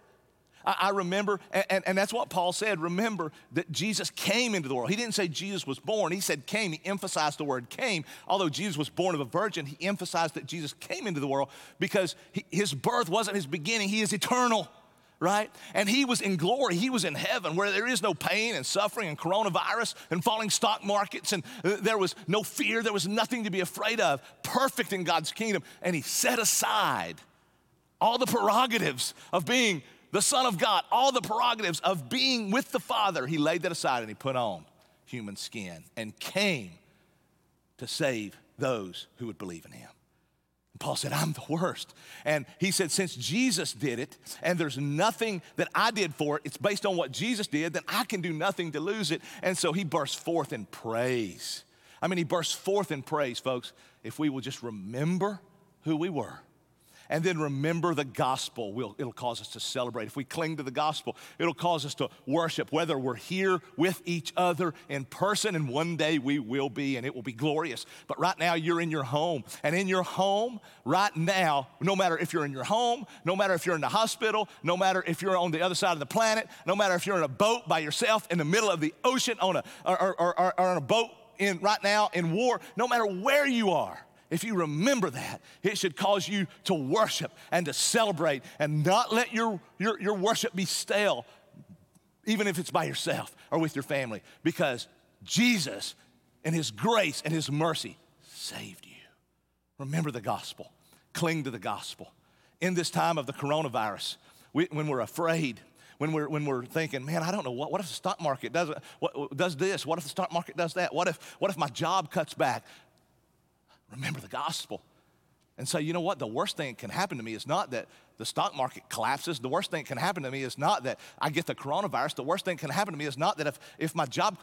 I remember, and that's what Paul said, remember that Jesus came into the world. He didn't say Jesus was born. He said came. He emphasized the word came. Although Jesus was born of a virgin, he emphasized that Jesus came into the world because his birth wasn't his beginning. He is eternal, right? And he was in glory. He was in heaven where there is no pain and suffering and coronavirus and falling stock markets, and there was no fear. There was nothing to be afraid of. Perfect in God's kingdom. And he set aside all the prerogatives of being the Son of God, all the prerogatives of being with the Father. He laid that aside and he put on human skin and came to save those who would believe in him. Paul said, I'm the worst. And he said, since Jesus did it, and there's nothing that I did for it, it's based on what Jesus did, then I can do nothing to lose it. And so he burst forth in praise. He burst forth in praise, folks, if we will just remember who we were. And then remember the gospel. It'll cause us to celebrate. If we cling to the gospel, it'll cause us to worship, whether we're here with each other in person, and one day we will be, and it will be glorious. But right now, you're in your home. And in your home, right now, no matter if you're in your home, no matter if you're in the hospital, no matter if you're on the other side of the planet, no matter if you're in a boat by yourself in the middle of the ocean or on a boat right now in war, no matter where you are, if you remember that, it should cause you to worship and to celebrate and not let your worship be stale, even if it's by yourself or with your family, because Jesus and his grace and his mercy saved you. Remember the gospel. Cling to the gospel. In this time of the coronavirus, when we're afraid, when we're thinking, man, I don't know, what if the stock market does this? What if the stock market does that? What if my job cuts back? Remember the gospel and say, you know what? The worst thing that can happen to me is not that the stock market collapses. The worst thing that can happen to me is not that I get the coronavirus. The worst thing that can happen to me is not that if my job,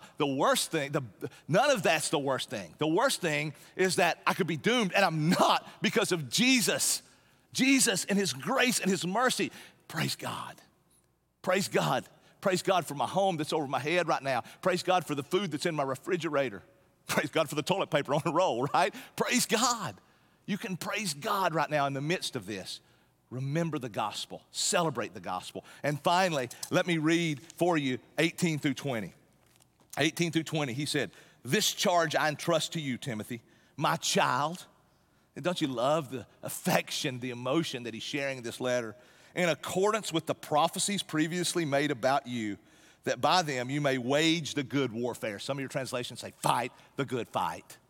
none of that's the worst thing. The worst thing is that I could be doomed, and I'm not, because of Jesus. Jesus and his grace and his mercy. Praise God. Praise God. Praise God for my home that's over my head right now. Praise God for the food that's in my refrigerator. Praise God for the toilet paper on a roll, right? Praise God. You can praise God right now in the midst of this. Remember the gospel. Celebrate the gospel. And finally, let me read for you 18 through 20. 18 through 20, he said, this charge I entrust to you, Timothy, my child. And don't you love the affection, the emotion that he's sharing in this letter? In accordance with the prophecies previously made about you, that by them you may wage the good warfare. Some of your translations say fight the good fight.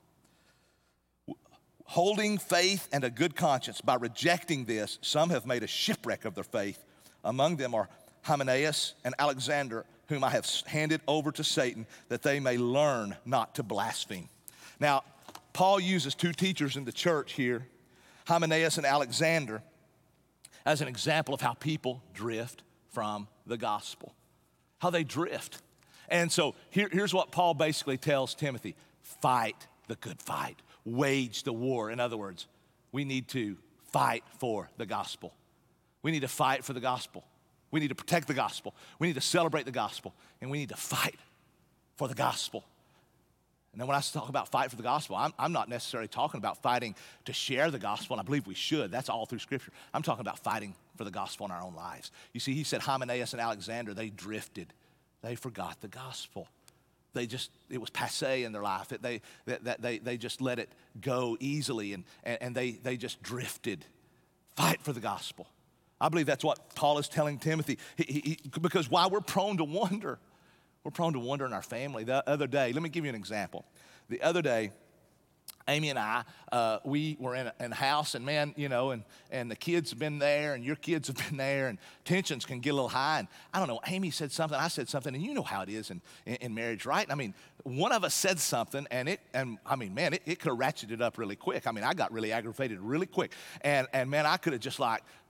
Holding faith and a good conscience. By rejecting this, some have made a shipwreck of their faith. Among them are Hymenaeus and Alexander, whom I have handed over to Satan, that they may learn not to blaspheme. Now, Paul uses two teachers in the church here, Hymenaeus and Alexander, as an example of how people drift from the gospel. How they drift. And so here's what Paul basically tells Timothy. Fight the good fight. Wage the war. In other words, we need to fight for the gospel. We need to fight for the gospel. We need to protect the gospel. We need to celebrate the gospel. And we need to fight for the gospel. And then when I talk about fight for the gospel, I'm not necessarily talking about fighting to share the gospel, and I believe we should. That's all through Scripture. I'm talking about fighting for the gospel in our own lives. You see, he said Hymenaeus and Alexander, they drifted. They forgot the gospel. It was passé in their life. They just let it go easily, and they just drifted. Fight for the gospel. I believe that's what Paul is telling Timothy. Because while we're prone to wonder in our family. The other day, let me give you an example. The other day, Amy and I, we were in a house, and man, and the kids have been there, and your kids have been there, and tensions can get a little high. And I don't know, Amy said something, I said something, and you know how it is in marriage, right? I mean, one of us said something, and it could have ratcheted up really quick. I mean, I got really aggravated really quick, and man, I could have just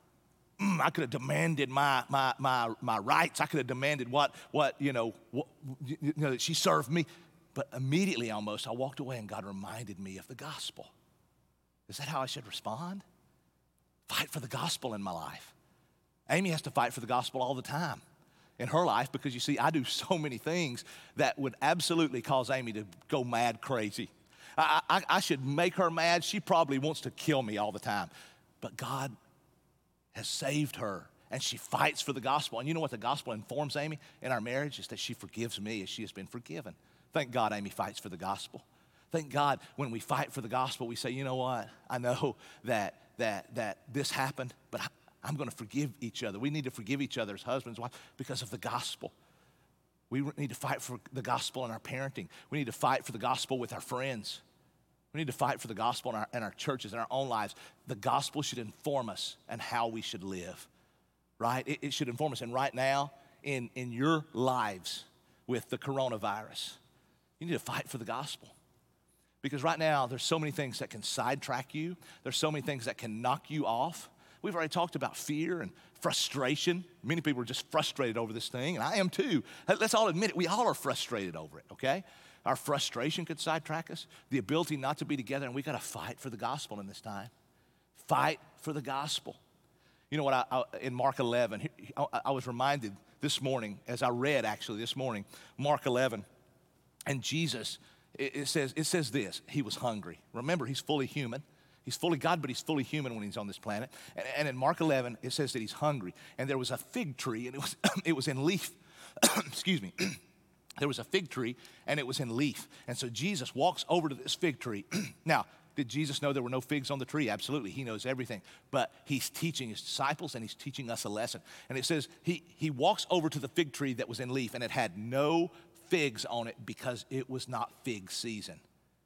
I could have demanded my rights. I could have demanded what that she served me. But immediately almost, I walked away and God reminded me of the gospel. Is that how I should respond? Fight for the gospel in my life. Amy has to fight for the gospel all the time in her life because, you see, I do so many things that would absolutely cause Amy to go mad crazy. I should make her mad. She probably wants to kill me all the time. But God has saved her, and she fights for the gospel. And you know what the gospel informs Amy in our marriage? Is that she forgives me as she has been forgiven. Thank God Amy fights for the gospel. Thank God when we fight for the gospel, we say, you know what? I know that this happened, but I'm going to forgive each other. We need to forgive each other as husbands, wives, because of the gospel. We need to fight for the gospel in our parenting. We need to fight for the gospel with our friends. We need to fight for the gospel in our churches, in our own lives. The gospel should inform us and how we should live, right? It should inform us. And right now, in your lives with the coronavirus, you need to fight for the gospel. Because right now, there's so many things that can sidetrack you. There's so many things that can knock you off. We've already talked about fear and frustration. Many people are just frustrated over this thing, and I am too. Let's all admit it. We all are frustrated over it, okay? Our frustration could sidetrack us, the ability not to be together, and we got to fight for the gospel in this time. Fight for the gospel. You know what, in Mark 11, I was reminded this morning, as I read actually this morning, Mark 11, and Jesus, it says this, he was hungry. Remember, he's fully human. He's fully God, but he's fully human when he's on this planet. And in Mark 11, it says that he's hungry, and there was a fig tree, and it was in leaf. Excuse me. There was a fig tree, and it was in leaf. And so Jesus walks over to this fig tree. Now, did Jesus know there were no figs on the tree? Absolutely. He knows everything. But he's teaching his disciples, and he's teaching us a lesson. And it says he walks over to the fig tree that was in leaf, and it had no figs on it because it was not fig season.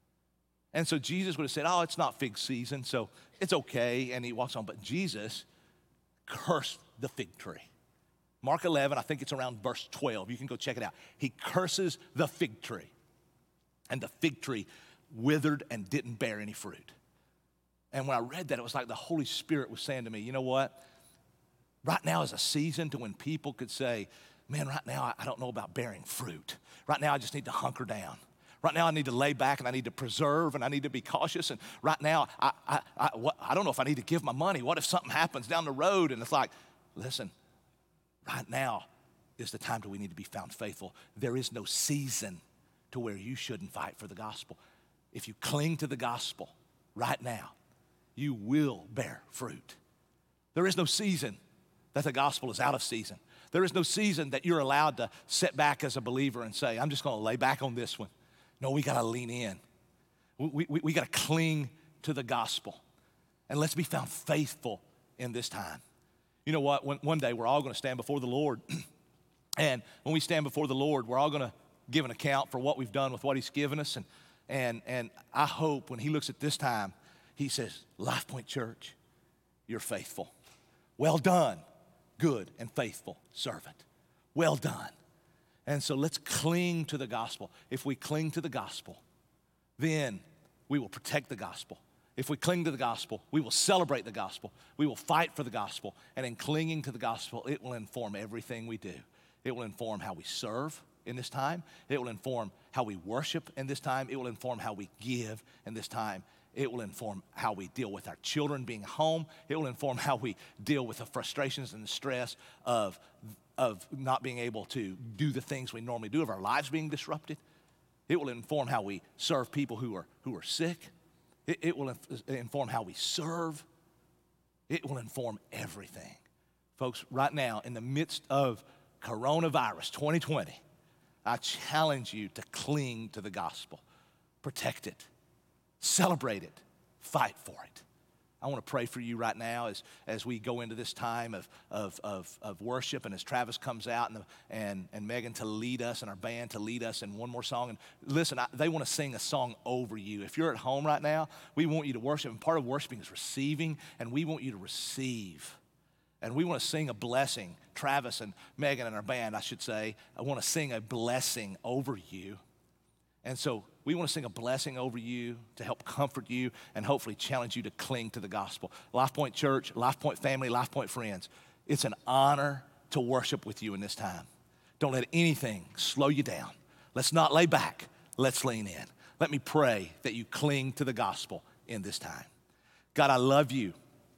And so Jesus would have said, oh, it's not fig season, so it's okay. And he walks on. But Jesus cursed the fig tree. Mark 11, I think it's around verse 12. You can go check it out. He curses the fig tree. And the fig tree withered and didn't bear any fruit. And when I read that, it was like the Holy Spirit was saying to me, you know what? Right now is a season to when people could say, man, right now I don't know about bearing fruit. Right now I just need to hunker down. Right now I need to lay back and I need to preserve and I need to be cautious. And right now I don't know if I need to give my money. What if something happens down the road? And it's like, listen, right now is the time that we need to be found faithful. There is no season to where you shouldn't fight for the gospel. If you cling to the gospel right now, you will bear fruit. There is no season that the gospel is out of season. There is no season that you're allowed to sit back as a believer and say, I'm just going to lay back on this one. No, we got to lean in. We got to cling to the gospel. And let's be found faithful in this time. You know what? One day we're all going to stand before the Lord. And when we stand before the Lord, we're all going to give an account for what we've done with what he's given us. And I hope when he looks at this time, he says, Life Point Church, you're faithful. Well done, good and faithful servant. Well done. And so let's cling to the gospel. If we cling to the gospel, then we will protect the gospel. If we cling to the gospel, we will celebrate the gospel. We will fight for the gospel. And in clinging to the gospel, it will inform everything we do. It will inform how we serve in this time. It will inform how we worship in this time. It will inform how we give in this time. It will inform how we deal with our children being home. It will inform how we deal with the frustrations and the stress of not being able to do the things we normally do, of our lives being disrupted. It will inform how we serve people who are sick. It will inform how we serve. It will inform everything. Folks, right now, in the midst of coronavirus 2020, I challenge you to cling to the gospel. Protect it. Celebrate it. Fight for it. I want to pray for you right now as we go into this time of worship, and as Travis comes out and Megan to lead us and our band to lead us in one more song. And listen, they want to sing a song over you. If you're at home right now, we want you to worship, and part of worshiping is receiving, and we want you to receive. And we want to sing a blessing. Travis and Megan and our band, I should say, I want to sing a blessing over you. And so we want to sing a blessing over you to help comfort you and hopefully challenge you to cling to the gospel. LifePoint Church, LifePoint family, LifePoint friends, it's an honor to worship with you in this time. Don't let anything slow you down. Let's not lay back. Let's lean in. Let me pray that you cling to the gospel in this time. God, I love you.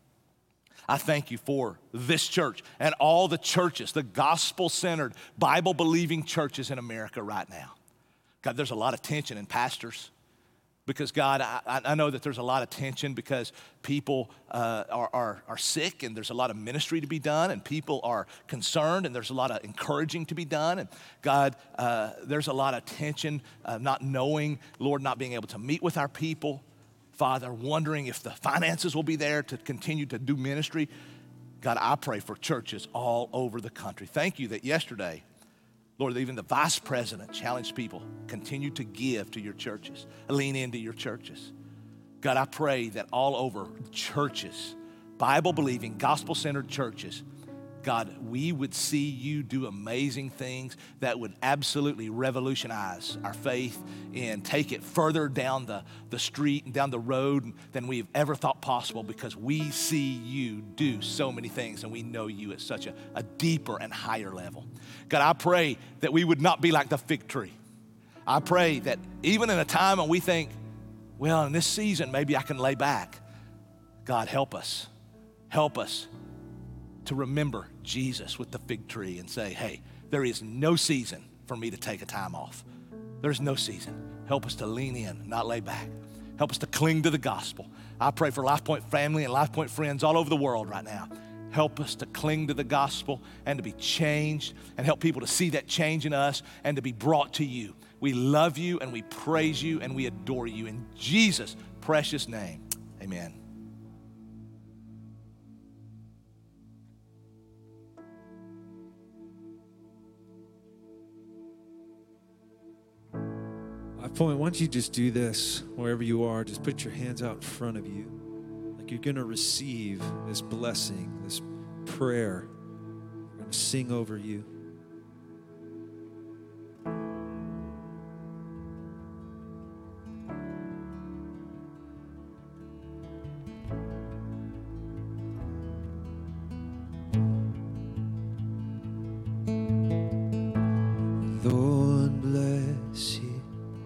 I thank you for this church and all the churches, the gospel-centered, Bible-believing churches in America right now. God, there's a lot of tension in pastors because, God, I know that there's a lot of tension because people are sick, and there's a lot of ministry to be done, and people are concerned, and there's a lot of encouraging to be done. And, God, there's a lot of tension, not knowing, Lord, not being able to meet with our people. Father, wondering if the finances will be there to continue to do ministry. God, I pray for churches all over the country. Thank you that yesterday, Lord, even the vice president challenged people, continue to give to your churches, lean into your churches. God, I pray that all over churches, Bible-believing, gospel-centered churches, God, we would see you do amazing things that would absolutely revolutionize our faith and take it further down the street and down the road than we've ever thought possible, because we see you do so many things and we know you at such a deeper and higher level. God, I pray that we would not be like the fig tree. I pray that even in a time when we think, well, in this season, maybe I can lay back. God, help us. Help us to remember Jesus with the fig tree and say, hey, there is no season for me to take a time off. There's no season. Help us to lean in, not lay back. Help us to cling to the gospel. I pray for LifePoint family and LifePoint friends all over the world right now. Help us to cling to the gospel and to be changed, and help people to see that change in us and to be brought to you. We love you and we praise you and we adore you. In Jesus' precious name, amen.
LifePoint, why don't you just do this wherever you are? Just put your hands out in front of you, like you're going to receive this blessing, this prayer. We're going to sing over you.
Lord bless you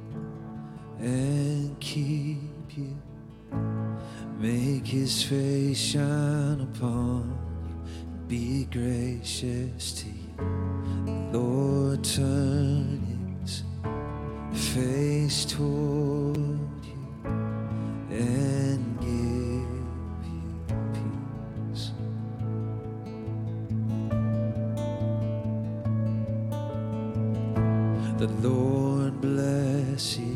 and keep you. Make his face shine upon you, be gracious to you. Lord turn his face toward you and give you peace. The Lord bless you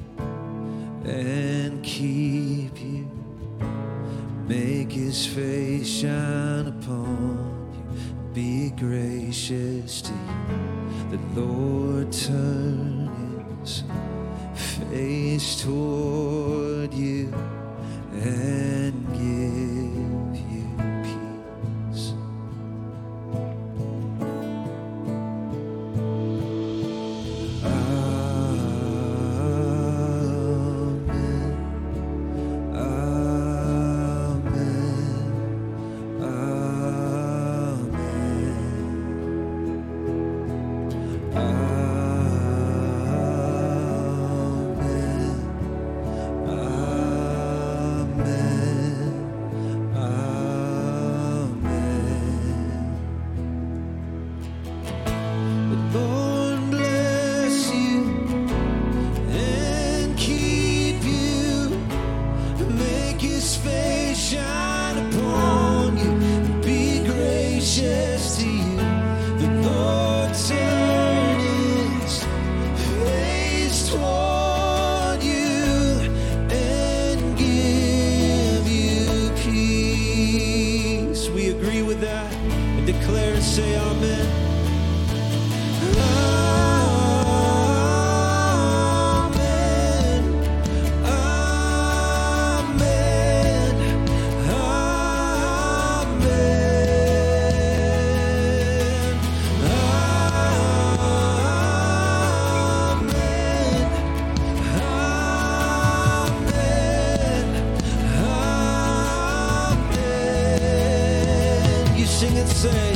and keep you. Make his face shine upon you, be gracious to you. The Lord turn his face toward you and give you peace.
with that and declare and say amen. Sing and say,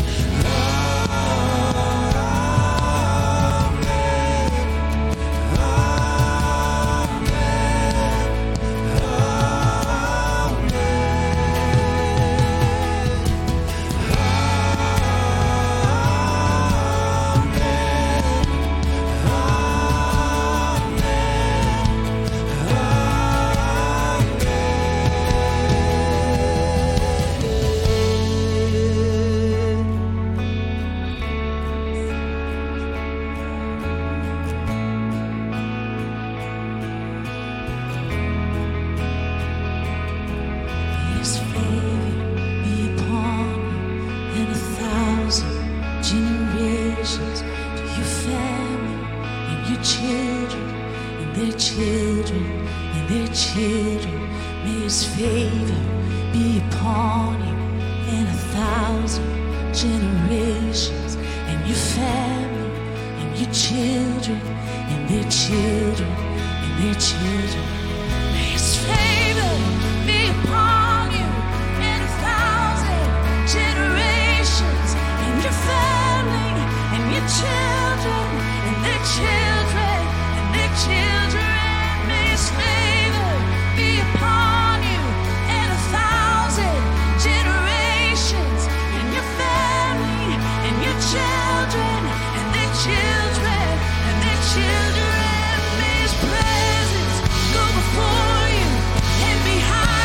His favor be upon you and 1,000 generations, to your family and your children and their children and their children. May His favor be upon you and 1,000 generations, and your family and your children and their children and their children. May His favor be upon you and 1,000 generations, and your family and your children and their children and their children. May His favor be upon you and 1,000 generations, and your family and your children and their children and their children. May His presence go before you and behind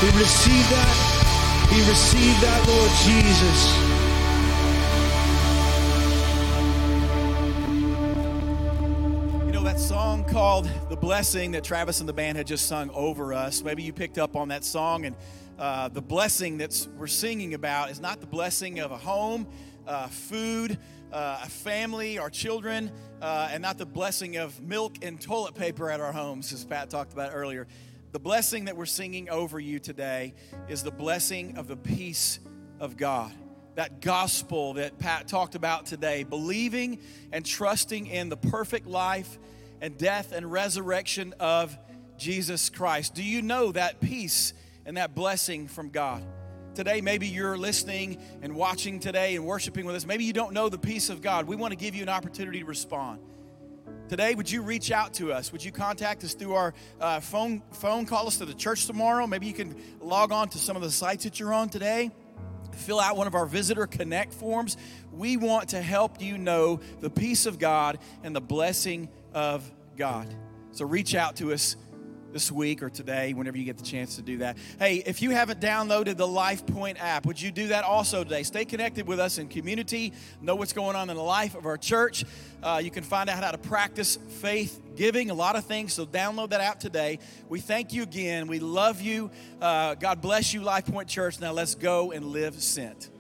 We receive that. We receive that, Lord Jesus.
That song called The Blessing that Travis and the band had just sung over us. Maybe you picked up on that song, and the blessing that we're singing about is not the blessing of a home, food, a family, our children, and not the blessing of milk and toilet paper at our homes, as Pat talked about earlier. The blessing that we're singing over you today is the blessing of the peace of God. That gospel that Pat talked about today, believing and trusting in the perfect life and death and resurrection of Jesus Christ. Do you know that peace and that blessing from God? Today, maybe you're listening and watching today and worshiping with us. Maybe you don't know the peace of God. We want to give you an opportunity to respond. Today, would you reach out to us? Would you contact us through our phone, call us to the church tomorrow? Maybe you can log on to some of the sites that you're on today. Fill out one of our Visitor Connect forms. We want to help you know the peace of God and the blessing of God. So reach out to us this week or today, whenever you get the chance to do that. Hey, if you haven't downloaded the LifePoint app, would you do that also today? Stay connected with us in community. Know what's going on in the life of our church. You can find out how to practice faith giving, a lot of things, so download that app today. We thank you again. We love you. God bless you, LifePoint Church. Now let's go and live sent.